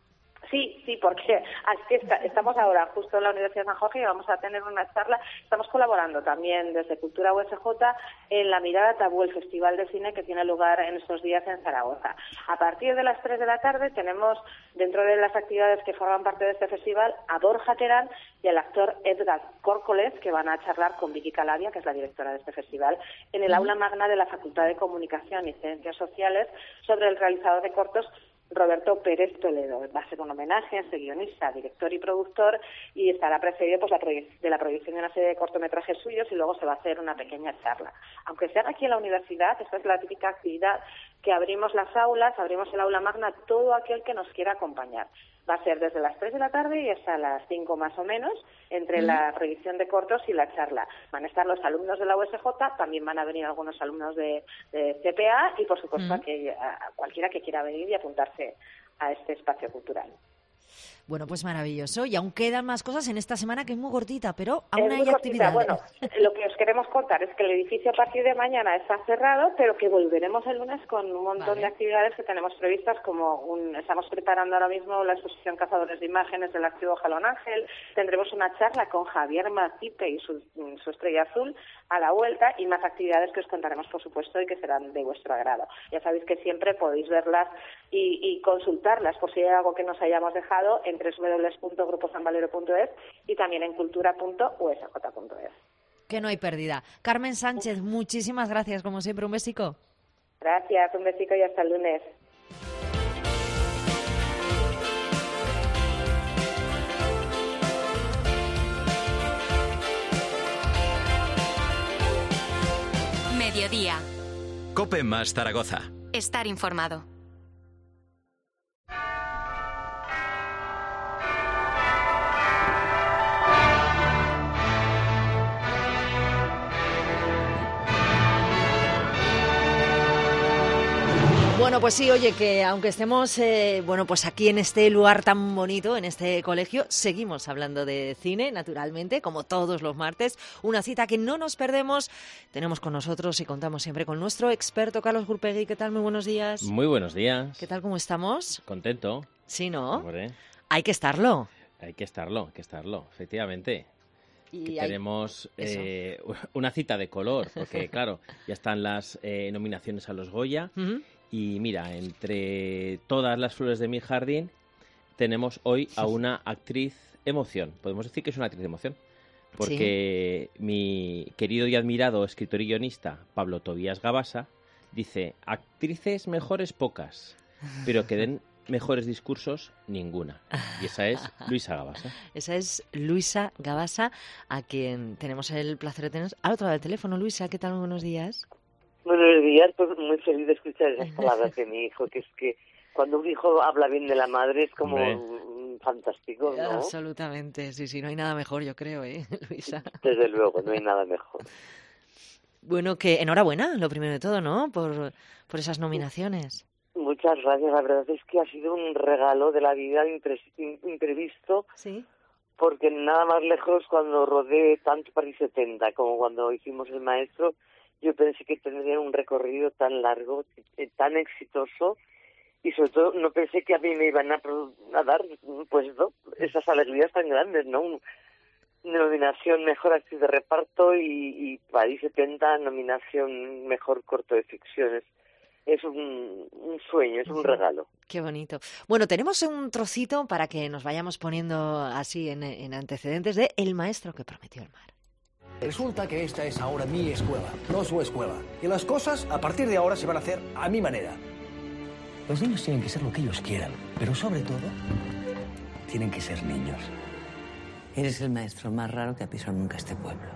Sí, sí, porque aquí está, estamos ahora justo en la Universidad de San Jorge y vamos a tener una charla. Estamos colaborando también desde Cultura U S J en La Mirada Tabú, el festival de cine que tiene lugar en estos días en Zaragoza. A partir de las tres de la tarde tenemos, dentro de las actividades que forman parte de este festival, a Borja Terán y al actor Edgar Córcoles, que van a charlar con Vicky Calavia, que es la directora de este festival, en el aula magna de la Facultad de Comunicación y Ciencias Sociales sobre el realizador de cortos Roberto Pérez Toledo. Va a ser un homenaje a ese guionista, director y productor, y estará precedido pues, la de la proyección de una serie de cortometrajes suyos y luego se va a hacer una pequeña charla. Aunque sea aquí en la universidad, esta es la típica actividad que abrimos las aulas, abrimos el aula magna a todo aquel que nos quiera acompañar. Va a ser desde las tres de la tarde y hasta las cinco más o menos, entre la proyección de cortos y la charla. Van a estar los alumnos de la U S J, también van a venir algunos alumnos de, de C P A y, por supuesto, uh-huh. a, que, a cualquiera que quiera venir y apuntarse a este espacio cultural. Bueno, pues maravilloso. Y aún quedan más cosas en esta semana que es muy cortita, pero aún es hay actividades. Bueno, lo que os queremos contar es que el edificio a partir de mañana está cerrado, pero que volveremos el lunes con un montón vale. de actividades que tenemos previstas, como un, estamos preparando ahora mismo la exposición Cazadores de Imágenes del Archivo Jalón Ángel. Tendremos una charla con Javier Macipe y su, su Estrella Azul a la vuelta, y más actividades que os contaremos, por supuesto, y que serán de vuestro agrado. Ya sabéis que siempre podéis verlas y, y consultarlas por si hay algo que nos hayamos dejado en doble u doble u doble u punto grupo san valero punto es y también en cultura punto u s j punto es. Que no hay pérdida. Carmen Sánchez, muchísimas gracias, como siempre, un besico. Gracias, un besico y hasta el lunes. Mediodía. COPE más Zaragoza. Estar informado. Bueno, pues sí, oye, que aunque estemos eh, bueno, pues aquí en este lugar tan bonito, en este colegio, seguimos hablando de cine, naturalmente, como todos los martes. Una cita que no nos perdemos. Tenemos con nosotros y contamos siempre con nuestro experto Carlos Gurpegui. ¿Qué tal? Muy buenos días. Muy buenos días. ¿Qué tal? ¿Cómo estamos? Contento. Sí, ¿no? Hombre. Hay que estarlo. Hay que estarlo, hay que estarlo, efectivamente. Y que hay... tenemos eh, una cita de color, porque claro, ya están las eh, nominaciones a los Goya. Uh-huh. Y mira, entre todas las flores de mi jardín, tenemos hoy a una actriz emoción. Podemos decir que es una actriz emoción. Porque sí. Mi querido y admirado escritor y guionista, Pablo Tobías Gabasa, dice: actrices mejores pocas, pero que den mejores discursos ninguna. Y esa es Luisa Gabasa. Esa es Luisa Gabasa, a quien tenemos el placer de tener al otro lado del teléfono. Luisa, ¿qué tal? Muy buenos días. Buenos días, pues muy feliz de escuchar esas palabras de mi hijo, que es que cuando un hijo habla bien de la madre es como un fantástico, ¿no? Absolutamente, sí, sí, no hay nada mejor, yo creo, ¿eh, Luisa? Desde luego, no hay nada mejor. Bueno, que enhorabuena, lo primero de todo, ¿no? Por, por esas nominaciones. Muchas gracias, la verdad es que ha sido un regalo de la vida impre- imprevisto. Sí. Porque nada más lejos, cuando rodé tanto París setenta como cuando hicimos El Maestro, yo pensé que tendría un recorrido tan largo, tan exitoso, y sobre todo no pensé que a mí me iban a, a dar pues no, esas alegrías tan grandes, ¿no? Un, nominación Mejor Actriz de Reparto y, y París setenta, nominación Mejor Corto de Ficciones. Es un, un sueño, es un regalo. Qué bonito. Bueno, tenemos un trocito para que nos vayamos poniendo así en, en antecedentes de El Maestro que prometió el mar. Resulta que esta es ahora mi escuela, no su escuela. Y las cosas, a partir de ahora, se van a hacer a mi manera. Los niños tienen que ser lo que ellos quieran, pero sobre todo, tienen que ser niños. Eres el maestro más raro que ha pisado nunca este pueblo.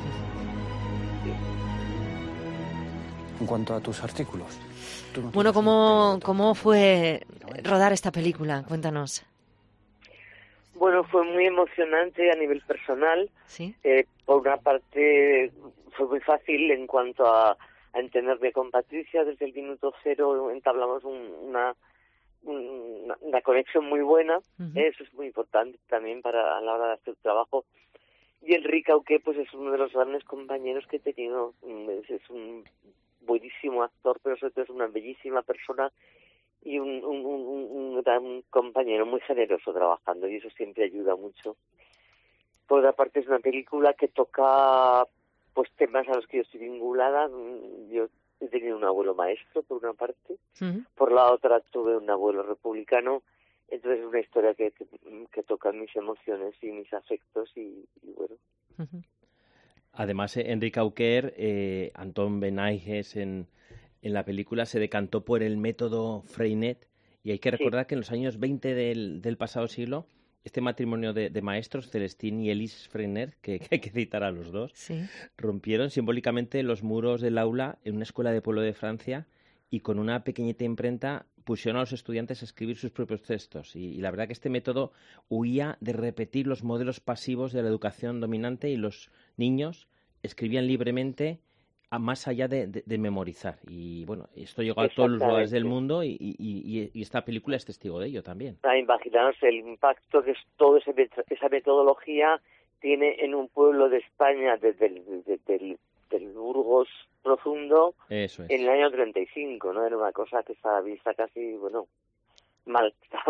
En cuanto a tus artículos. No bueno, ¿cómo, ¿cómo fue rodar esta película? Cuéntanos. Bueno, fue muy emocionante a nivel personal. ¿Sí? Eh, por una parte, fue muy fácil en cuanto a, a entenderme con Patricia. Desde el minuto cero entablamos un, una, una, una conexión muy buena. Uh-huh. Eso es muy importante también para a la hora de hacer el trabajo. Y Enrique Auqué, pues es uno de los grandes compañeros que he tenido. Es, es un buenísimo actor, pero sobre todo es una bellísima persona. y un, un, un, un gran compañero muy generoso trabajando, y eso siempre ayuda mucho. Por otra parte, es una película que toca pues temas a los que yo estoy vinculada. Yo he tenido un abuelo maestro, por una parte, Uh-huh. por la otra tuve un abuelo republicano, entonces es una historia que, que, que toca mis emociones y mis afectos, y, y bueno. Uh-huh. Además, eh, Enrique Auquer, eh, Antón Benaiges en, en la película se decantó por el método Freinet, y hay que recordar sí. que en los años veinte del, del pasado siglo, este matrimonio de, de maestros, Celestín y Elise Freinet, que, que hay que citar a los dos, sí. rompieron simbólicamente los muros del aula en una escuela de pueblo de Francia, y con una pequeñita imprenta pusieron a los estudiantes a escribir sus propios textos. Y, y la verdad que este método huía de repetir los modelos pasivos de la educación dominante, y los niños escribían libremente a más allá de, de, de memorizar. Y bueno, esto llegó a todos los lugares del mundo, y, y, y, y esta película es testigo de ello también. Ah, imaginaos el impacto que es todo ese, esa metodología tiene en un pueblo de España desde el, desde el, del Burgos profundo. Eso es. En el año treinta y cinco, ¿no? Era una cosa que estaba vista casi, bueno, mal.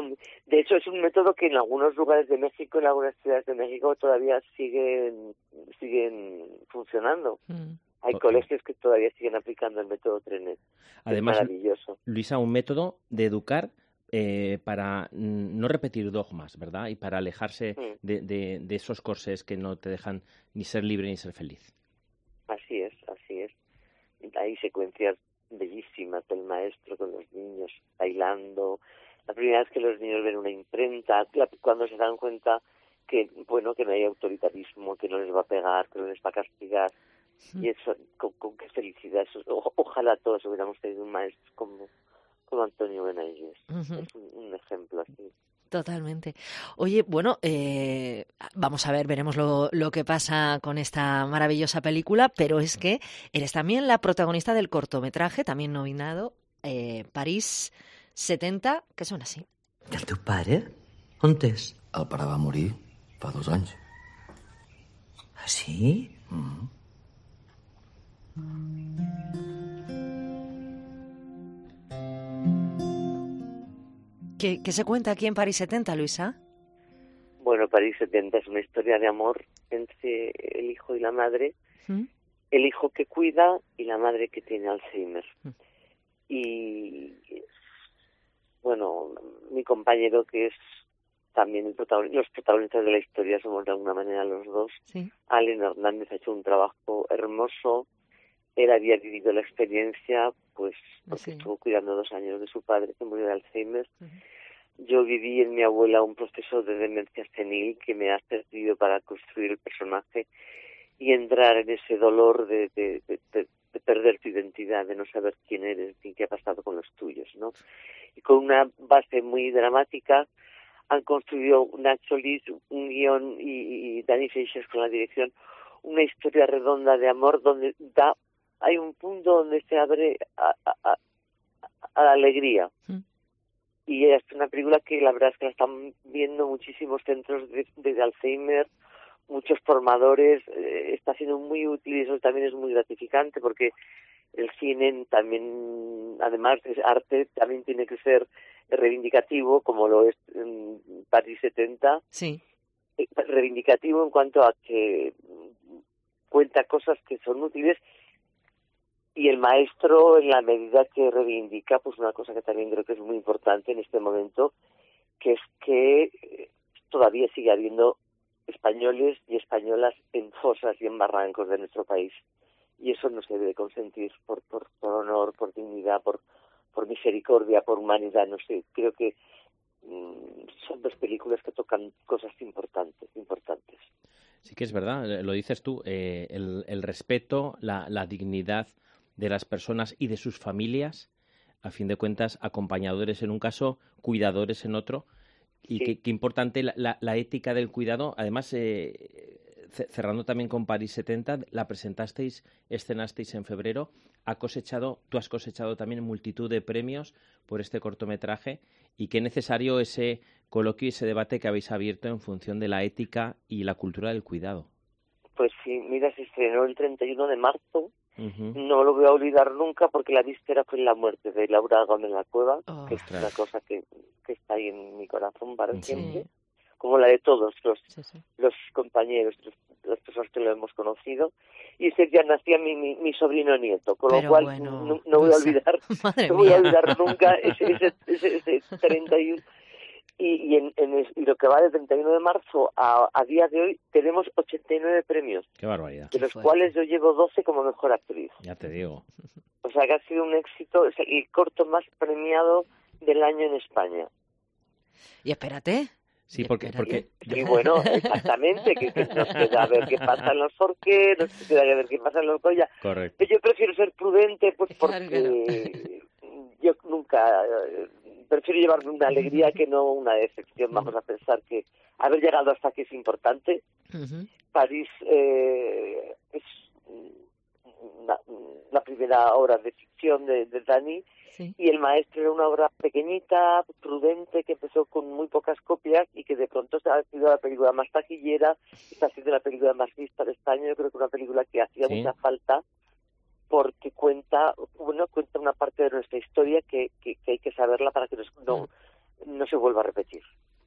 De hecho, es un método que en algunos lugares de México, en algunas ciudades de México, todavía siguen, siguen funcionando. Mm. Hay colegios que todavía siguen aplicando el método Trenet. Además, es maravilloso. Luisa, un método de educar eh, para no repetir dogmas, ¿verdad? Y para alejarse mm. de, de, de esos corsés que no te dejan ni ser libre ni ser feliz. Así es, así es. Hay secuencias bellísimas del maestro con los niños bailando. La primera vez que los niños ven una imprenta, cuando se dan cuenta que, bueno, que no hay autoritarismo, que no les va a pegar, que no les va a castigar. Y eso, con, con qué felicidad. Eso, o, ojalá todos hubiéramos tenido un maestro como, como Antonio Benaiges. Uh-huh. Es un, un ejemplo así. Totalmente. Oye, bueno, eh, vamos a ver, veremos lo, lo que pasa con esta maravillosa película, pero es que eres también la protagonista del cortometraje, también nominado, eh, París setenta, que son así. El teu pare? On és? El pare va morir fa dos anys. Ah, sí? Mm-hmm. ¿Qué, ¿Qué se cuenta aquí en París setenta, Luisa? Bueno, París setenta es una historia de amor entre el hijo y la madre, ¿Mm? el hijo que cuida y la madre que tiene Alzheimer. ¿Mm? Y, bueno, mi compañero, que es también el protagonista, los protagonistas de la historia somos de alguna manera los dos. ¿Sí? Allen Hernández ha hecho un trabajo hermoso. Él había vivido la experiencia, pues, porque sí. estuvo cuidando dos años de su padre, que murió de Alzheimer. Uh-huh. Yo viví en mi abuela un proceso de demencia senil que me ha servido para construir el personaje y entrar en ese dolor de, de, de, de, de perder tu identidad, de no saber quién eres ni qué ha pasado con los tuyos, ¿no? Y con una base muy dramática han construido Nacho Liz, un guión, y, y Dani Seixas con la dirección, una historia redonda de amor donde da hay un punto donde se abre a, a, a la alegría. Mm. Y es una película que la verdad es que la están viendo muchísimos centros de, de Alzheimer, muchos formadores, eh, está siendo muy útil, y eso también es muy gratificante, porque el cine también, además de arte, también tiene que ser reivindicativo, como lo es en París setenta. Sí. Reivindicativo en cuanto a que cuenta cosas que son útiles. Y el maestro, en la medida que reivindica, pues una cosa que también creo que es muy importante en este momento, que es que todavía sigue habiendo españoles y españolas en fosas y en barrancos de nuestro país. Y eso no se debe consentir por, por, por honor, por dignidad, por, por misericordia, por humanidad, no sé. Creo que mmm, son dos películas que tocan cosas importantes, importantes. Sí que es verdad, lo dices tú, eh, el, el respeto, la, la dignidad de las personas y de sus familias, a fin de cuentas, acompañadores en un caso, cuidadores en otro, y sí. qué, qué importante la, la, la ética del cuidado. Además, eh, cerrando también con París setenta, la presentasteis, estrenasteis en febrero, ha cosechado, tú has cosechado también multitud de premios por este cortometraje, y qué necesario ese coloquio y ese debate que habéis abierto en función de la ética y la cultura del cuidado. Pues sí, mira, se estrenó el treinta y uno de marzo, Uh-huh. No lo voy a olvidar nunca porque la víspera fue la muerte de Laura Gómez La Cueva, oh, que es una cosa que, que está ahí en mi corazón para sí. siempre, como la de todos los, sí, sí. los compañeros, los, las personas que lo hemos conocido. Y ese día nacía mi, mi, mi sobrino nieto, con Pero lo cual bueno, no, no voy a olvidar, no voy a olvidar nunca ese, ese, ese, ese treinta y uno. Y, y, en, en el, y lo que va del treinta y uno de marzo a, a día de hoy tenemos ochenta y nueve premios. ¡Qué barbaridad! De los cuales yo llevo doce como mejor actriz. Ya te digo. O sea que ha sido un éxito, es el corto más premiado del año en España. Y espérate. Sí, porque... porque... Y bueno, exactamente, que, que nos queda a ver qué pasa en los Orqués, nos queda a ver qué pasa en los Goya. Correcto. Yo prefiero ser prudente, pues porque yo nunca... Prefiero llevarme una alegría que no una decepción. Vamos a pensar que haber llegado hasta aquí es importante. Uh-huh. París eh, es una, la primera obra de ficción de, de Dani. Sí. Y El Maestro era una obra pequeñita, prudente, que empezó con muy pocas copias y que de pronto ha sido la película más taquillera, está siendo la película más vista de este año. Yo creo que una película que hacía sí. mucha falta, porque cuenta, bueno, cuenta una parte de nuestra historia que, que, que hay que saberla para que no, no se vuelva a repetir.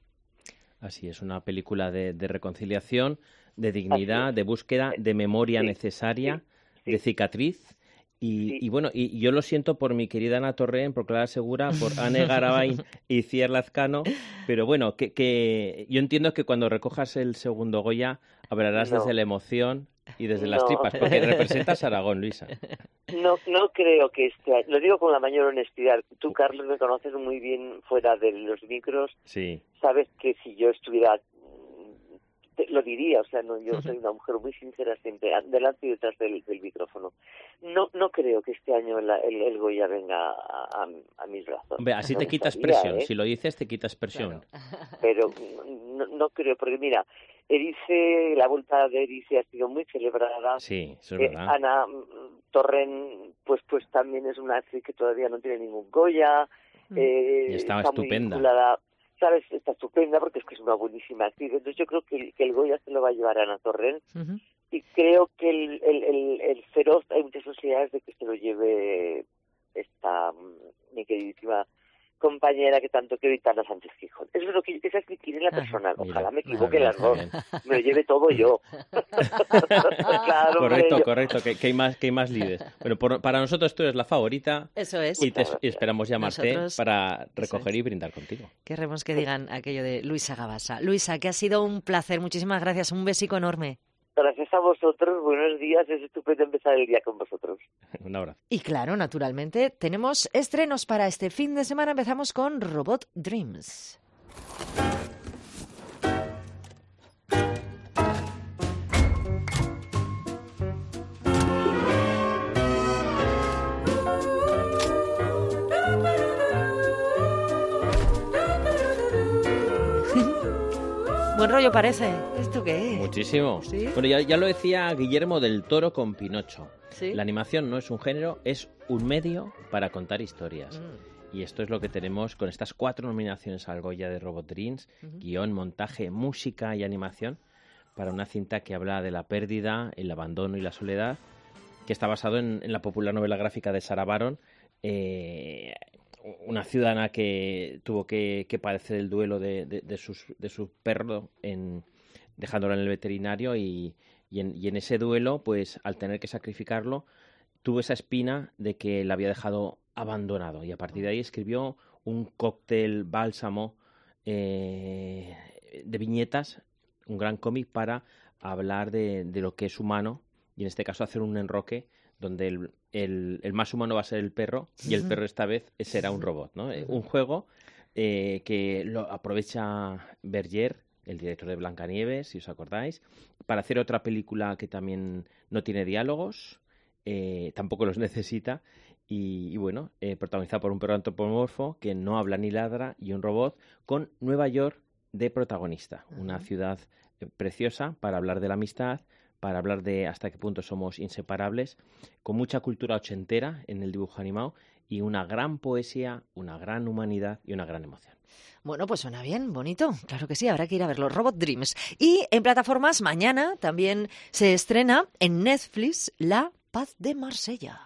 Así es, una película de, de reconciliación, de dignidad, de búsqueda, de memoria sí. necesaria, sí. Sí. de cicatriz. Y, sí. y bueno, y yo lo siento por mi querida Ana Torrent, por Clara Segura, por Anne Garabay y Cier Lazcano, pero bueno, que, que yo entiendo que cuando recojas el segundo Goya hablarás no. desde la emoción y desde no. las tripas, porque representas a Aragón, Luisa. No, no creo que este, lo digo con la mayor honestidad. Tú, Carlos, me conoces muy bien fuera de los micros. Sí. Sabes que si yo estuviera, te, lo diría, o sea, no, yo soy una mujer muy sincera siempre, delante y detrás del, del micrófono. No, no creo que este año la, el, el Goya venga a, a, a mis brazos. Hombre, así no te quitas sabía, presión. ¿eh? Si lo dices, te quitas presión. Claro. Pero no, no creo, porque mira, Erice, la vuelta de Erice ha sido muy celebrada. Sí, eso es eh, verdad. Ana Torrent, pues pues también es una actriz que todavía no tiene ningún Goya. Eh, y estaba está estupenda. Muy vinculada, ¿sabes? Está estupenda porque es que es una buenísima actriz. Entonces yo creo que el, que el Goya se lo va a llevar a Ana Torrent. Uh-huh. Y creo que el, el, el, el feroz, hay muchas posibilidades de que se lo lleve esta mi queridísima compañera que tanto quiero, Aitana Sánchez Gijón. Eso es lo que esa es mi quiniela personal. Ojalá me equivoque las dos. Me lo lleve todo yo. Claro, correcto, correcto. Que, que hay más, que hay más líderes. Bueno, por, para nosotros tú eres la favorita. Eso es. Y, te, y esperamos llamarte nosotros, para recoger y brindar contigo. Queremos que digan aquello de Luisa Gabasa. Luisa, que ha sido un placer. Muchísimas gracias. Un besico enorme. Gracias a vosotros, buenos días, es estupendo empezar el día con vosotros. Un abrazo. Y claro, naturalmente, tenemos estrenos para este fin de semana. Empezamos con Robot Dreams. Buen rollo parece. ¿Esto qué es? Muchísimo. ¿Sí? Bueno, ya, ya lo decía Guillermo del Toro con Pinocho. ¿Sí? La animación no es un género, es un medio para contar historias. Mm. Y esto es lo que tenemos con estas cuatro nominaciones al Goya de Robot Dreams, uh-huh. guión, montaje, música y animación, para una cinta que habla de la pérdida, el abandono y la soledad, que está basado en, en la popular novela gráfica de Sarah Baron, eh, una ciudadana que tuvo que, que padecer el duelo de, de, de, sus, de su perro en, dejándolo en el veterinario y, y, en, y en ese duelo, pues al tener que sacrificarlo, tuvo esa espina de que la había dejado abandonado y a partir de ahí escribió un cóctel bálsamo eh, de viñetas, un gran cómic para hablar de, de lo que es humano y en este caso hacer un enroque donde el, el, el más humano va a ser el perro y el perro esta vez será un robot, ¿no? Eh, un juego eh, que lo aprovecha Berger, el director de Blancanieves, si os acordáis, para hacer otra película que también no tiene diálogos, eh, tampoco los necesita y, y bueno, eh, protagonizada por un perro antropomorfo que no habla ni ladra y un robot con Nueva York de protagonista, uh-huh. una ciudad eh, preciosa para hablar de la amistad, para hablar de hasta qué punto somos inseparables, con mucha cultura ochentera en el dibujo animado y una gran poesía, una gran humanidad y una gran emoción. Bueno, pues suena bien, bonito. Claro que sí, habrá que ir a verlo. Robot Dreams. Y en plataformas, mañana también se estrena en Netflix La paz de Marsella.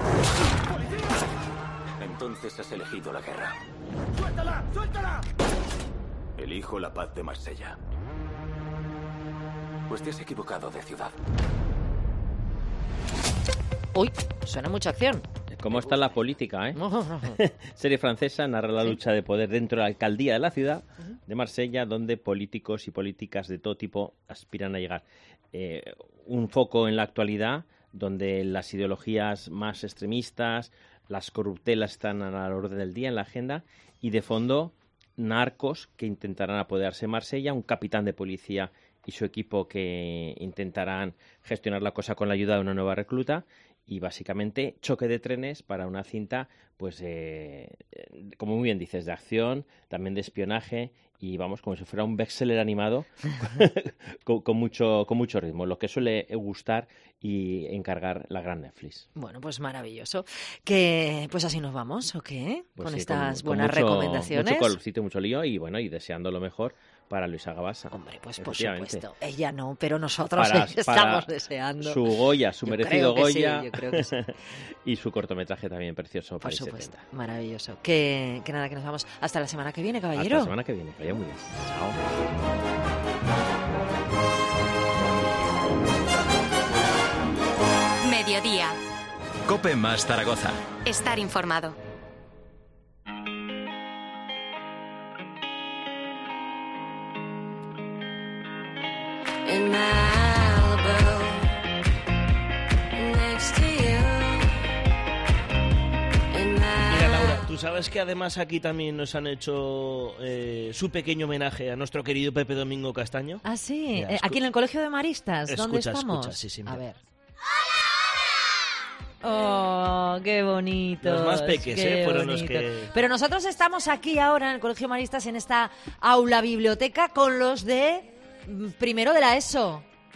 Entonces has elegido la guerra. ¡Suéltala! ¡Suéltala! Elijo la paz de Marsella. Pues te has equivocado de ciudad. Uy, suena mucha acción. ¿Cómo está la política, eh? Serie francesa narra la lucha de poder dentro de la alcaldía de la ciudad de Marsella, donde políticos y políticas de todo tipo aspiran a llegar. Eh, un foco en la actualidad, donde las ideologías más extremistas, las corruptelas están a la orden del día en la agenda, y de fondo, narcos que intentarán apoderarse de Marsella, un capitán de policía y su equipo que intentarán gestionar la cosa con la ayuda de una nueva recluta, y básicamente choque de trenes para una cinta, pues eh, como muy bien dices, de acción, también de espionaje, y vamos, como si fuera un bestseller animado con, con mucho con mucho ritmo, lo que suele gustar y encargar la gran Netflix. Bueno, pues maravilloso. Que pues así nos vamos, ¿o qué? Pues con sí, estas con, buenas con mucho, recomendaciones. Mucho colorcito, mucho lío, y bueno, y deseando lo mejor para Luisa Gabasa. Hombre, pues por supuesto. Ella no, pero nosotros para, estamos para deseando. Su Goya, su yo merecido creo que Goya. Sí, yo creo que sí. Y su cortometraje también precioso. Por supuesto, setenta. Maravilloso. Que, que nada, que nos vamos hasta la semana que viene, caballero. Hasta la semana que viene, que vaya muy bien. Chao. Mediodía. COPE más Zaragoza. Estar informado. In Malibu, next to you. In Mira, Laura, tú sabes que además aquí también nos han hecho eh, su pequeño homenaje a nuestro querido Pepe Domingo Castaño. Ah, sí. Mira, eh, aquí en el Colegio de Maristas, escucha, ¿dónde estamos? Escucha, sí, sí, a ver. ¡Oh, qué bonito! Los más peques, ¿eh? Fueron los que... Pero nosotros estamos aquí ahora en el Colegio de Maristas, en esta aula biblioteca, con los de primero de la ESO.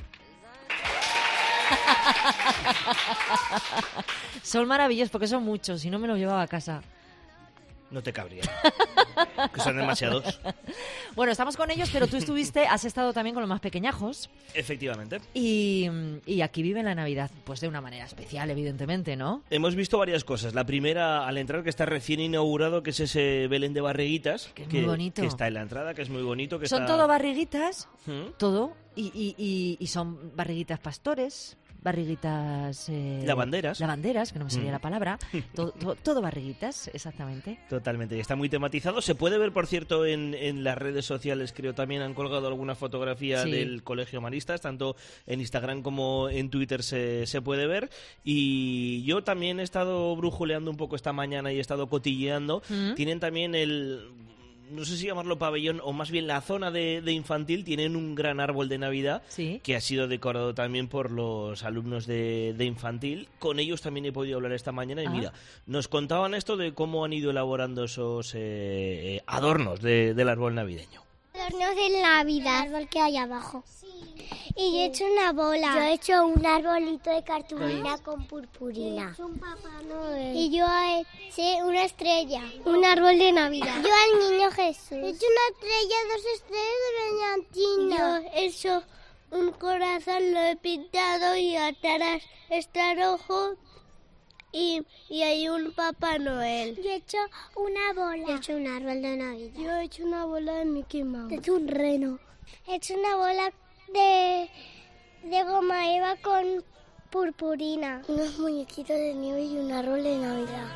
Son maravillosos porque son muchos, si no me los llevaba a casa. No te cabría. Que son demasiados. Bueno, estamos con ellos, pero tú estuviste, has estado también con los más pequeñajos. Efectivamente. Y, y aquí viven la Navidad, pues de una manera especial, evidentemente, ¿no? Hemos visto varias cosas. La primera, al entrar, que está recién inaugurado, que es ese Belén de Barriguitas. Que es que, muy bonito. Que está en la entrada, que es muy bonito. Que son está... todo barriguitas, ¿Mm? todo, y, y, y, y son barriguitas pastores, barriguitas... Eh, lavanderas. Lavanderas, que no me salía Mm. la palabra. todo, todo, todo barriguitas, exactamente. Totalmente, y está muy tematizado. Se puede ver, por cierto, en, en las redes sociales, creo también han colgado alguna fotografía Sí. del Colegio Maristas, tanto en Instagram como en Twitter se, se puede ver. Y yo también he estado brujuleando un poco esta mañana y he estado cotilleando. Mm. Tienen también el... no sé si llamarlo pabellón, o más bien la zona de, de infantil, tienen un gran árbol de Navidad Sí. que ha sido decorado también por los alumnos de, de infantil. Con ellos también he podido hablar esta mañana y Ah. mira, nos contaban esto de cómo han ido elaborando esos eh, eh, adornos de, del árbol navideño. Adornos de Navidad, el árbol que hay abajo. Y yo he hecho una bola. Yo he hecho un arbolito de cartulina con purpurina. Un Papá Noel. Y yo he hecho una estrella. Un árbol de Navidad. Yo al niño Jesús. He hecho una estrella, dos estrellas de brillantina. Yo he hecho un corazón, lo he pintado y atrás está rojo. Y, y hay un Papá Noel. Yo he hecho una bola. He hecho un árbol de Navidad. Yo he hecho una bola de Mickey Mouse. He hecho un reno. He hecho una bola de, de goma eva con purpurina. Unos muñequitos de nieve y un árbol de Navidad.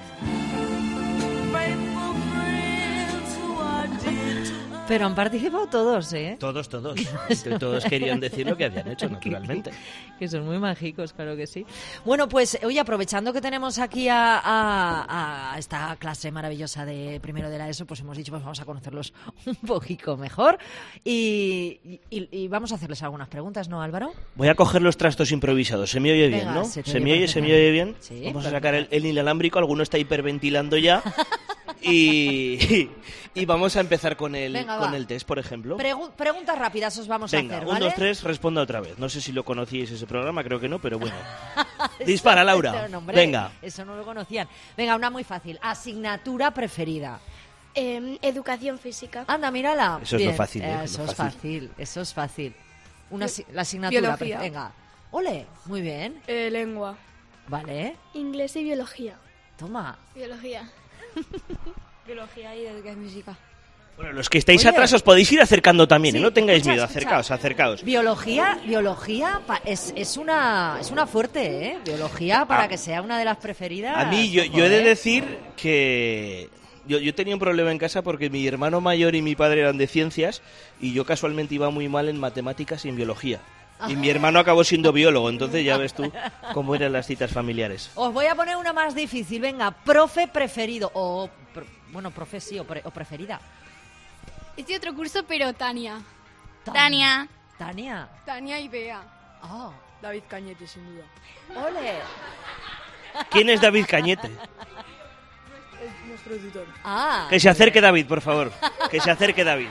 Pero han participado todos, ¿eh? Todos, todos. Todos querían decir lo que habían hecho, naturalmente. Que son muy mágicos, claro que sí. Bueno, pues, oye, aprovechando que tenemos aquí a, a, a esta clase maravillosa de primero de la ESO, pues hemos dicho, pues vamos a conocerlos un poquito mejor y, y, y vamos a hacerles algunas preguntas, ¿no, Álvaro? Voy a coger los trastos improvisados. Se me oye bien, Venga, ¿no? se te ¿Se oye me oye, se me perfectamente. oye bien? Sí, Vamos a sacar el, el inalámbrico, alguno está hiperventilando ya. y, y vamos a empezar con el, Venga, con va. el test, por ejemplo. Pregu- preguntas rápidas os vamos Venga, a hacer, un, ¿vale? dos, tres, responda otra vez. No sé si lo conocíais ese programa, creo que no, pero bueno. Dispara, Laura. No, hombre, Venga. Eso no lo conocían. Venga, una muy fácil. Asignatura preferida. educación física. Anda, mírala. Eso es lo Bien, fácil, ¿eh? Eso Lo es fácil. fácil, eso es fácil. Una, asi- la asignatura. Biología. pre- Venga. Ole, muy bien. lengua. Vale. Inglés y biología. Toma. Biología. Biología y educación física. Bueno, los que estáis Oye. atrás os podéis ir acercando también, Sí, ¿eh? No tengáis escucha, miedo, escucha. acercaos, acercaos. Biología, biología pa- es, es una es una fuerte, ¿eh? Biología para Ah. que sea una de las preferidas. A mí, yo, ojo, yo he de ¿eh? decir que yo, yo tenía un problema en casa porque mi hermano mayor y mi padre eran de ciencias y yo casualmente iba muy mal en matemáticas y en biología. Y mi hermano acabó siendo biólogo, entonces ya ves tú cómo eran las citas familiares. Os voy a poner una más difícil. Venga, profe preferido o pro- bueno, profe sí o, pre- o preferida. Hice otro curso, pero Tania. Tania. Tania. Tania y Bea. Oh. David Cañete, sin duda. Ole. ¿Quién es David Cañete? Es nuestro tutor. Ah. Que se acerque David, por favor. Que se acerque David.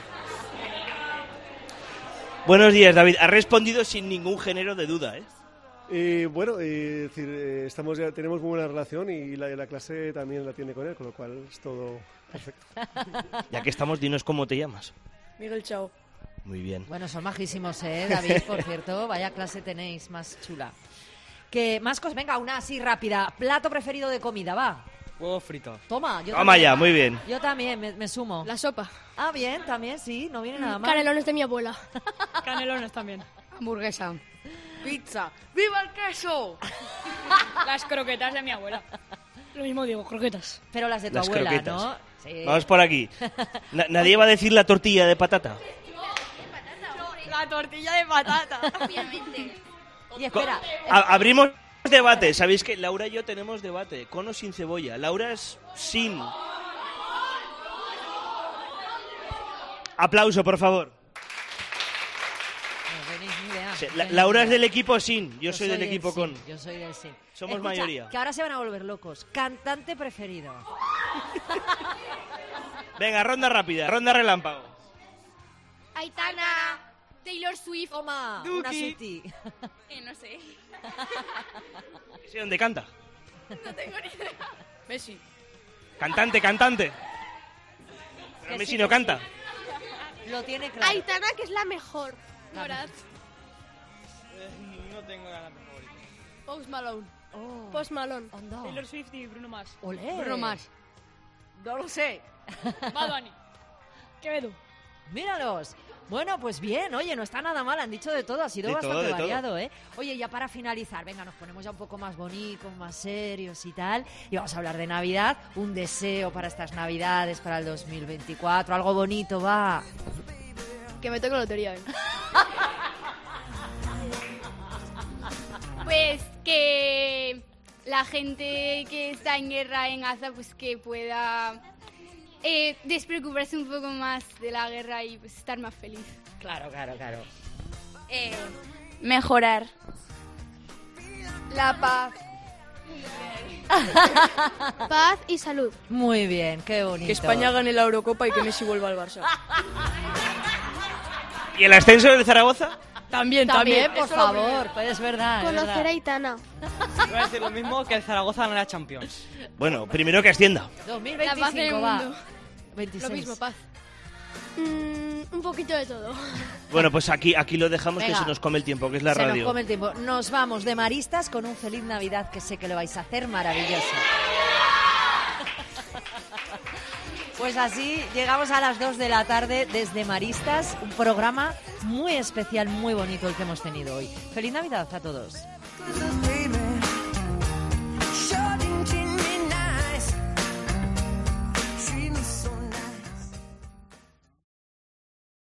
Buenos días, David. Has respondido sin ningún género de duda, ¿eh? Eh, bueno, eh, es decir, eh, estamos ya, tenemos muy buena relación y la, la clase también la tiene con él, con lo cual es todo perfecto. Ya que estamos, dinos cómo te llamas. Miguel Chao. Muy bien. Bueno, son majísimos, ¿eh, David? Por cierto, vaya clase tenéis más chula. Que más cosas, venga, una así rápida. Plato preferido de comida, va. Huevo frito. Toma, yo Toma también. ya, muy bien. Yo también, me, me sumo. La sopa. Ah, bien, también, sí, no viene nada mal. Canelones de mi abuela. Canelones también. Hamburguesa. Pizza. ¡Viva el queso! Las croquetas de mi abuela. Lo mismo digo, croquetas. Pero las de tu Las abuela, croquetas. ¿no? Sí. Vamos por aquí. Na- ¿Nadie va a decir la tortilla de patata? La tortilla de patata. Obviamente. Y espera. A- abrimos debate. Sabéis que Laura y yo tenemos debate. Con o sin cebolla. Laura es sin. Aplauso, por favor. No tenéis ni idea. Sí, No La- tenéis Laura ni es idea. del equipo sin. Yo, soy del equipo sí, con. Yo soy del sí. Somos Escucha, mayoría. Que ahora se van a volver locos. Cantante preferido. Venga, ronda rápida. Ronda relámpago. Aitana. Taylor Swift. Toma, Duki. una Swiftie. Eh, no sé. ¿Sí, dónde canta? No tengo ni idea. Messi. Cantante, cantante. Pero Que Messi sí, no que canta. Lo tiene claro. Aitana, que es la mejor. Morat. No tengo nada favorito. Post Malone. Oh. Post Malone. Taylor Swift y Bruno Mars. Olé. Bruno Mars. No lo sé. Bad Bunny. Quevedo. Míralos. Bueno, pues bien, oye, no está nada mal, han dicho de todo, ha sido De bastante todo, de todo. variado, ¿eh? Oye, ya para finalizar, venga, nos ponemos ya un poco más bonitos, más serios y tal, y vamos a hablar de Navidad, un deseo para estas Navidades, para el dos mil veinticuatro, algo bonito, va. Que me toque la lotería, ¿eh? Pues que la gente que está en guerra en Gaza, pues que pueda eh, despreocuparse un poco más de la guerra y pues estar más feliz. Claro, claro, claro. Eh, mejorar la paz. Paz y salud. Muy bien, qué bonito. Que España gane la Eurocopa y que Messi vuelva al Barça. ¿Y el ascenso del Zaragoza? También, También, también. por Eso lo favor, primero. pues es verdad. es Conocer verdad. a Aitana. Voy a decir lo mismo que el Zaragoza gana la Champions. Bueno, primero que ascienda. dos mil La paz en el veinticinco va. mundo. veintiséis. Lo mismo, paz. Mm, un poquito de todo. Bueno, pues aquí, aquí lo dejamos, Venga. que se nos come el tiempo, que es la Se nos radio. come el tiempo. Nos vamos de Maristas con un feliz Navidad que sé que lo vais a hacer maravilloso. Pues así llegamos a las dos de la tarde desde Maristas, un programa muy especial, muy bonito el que hemos tenido hoy. Feliz Navidad a todos.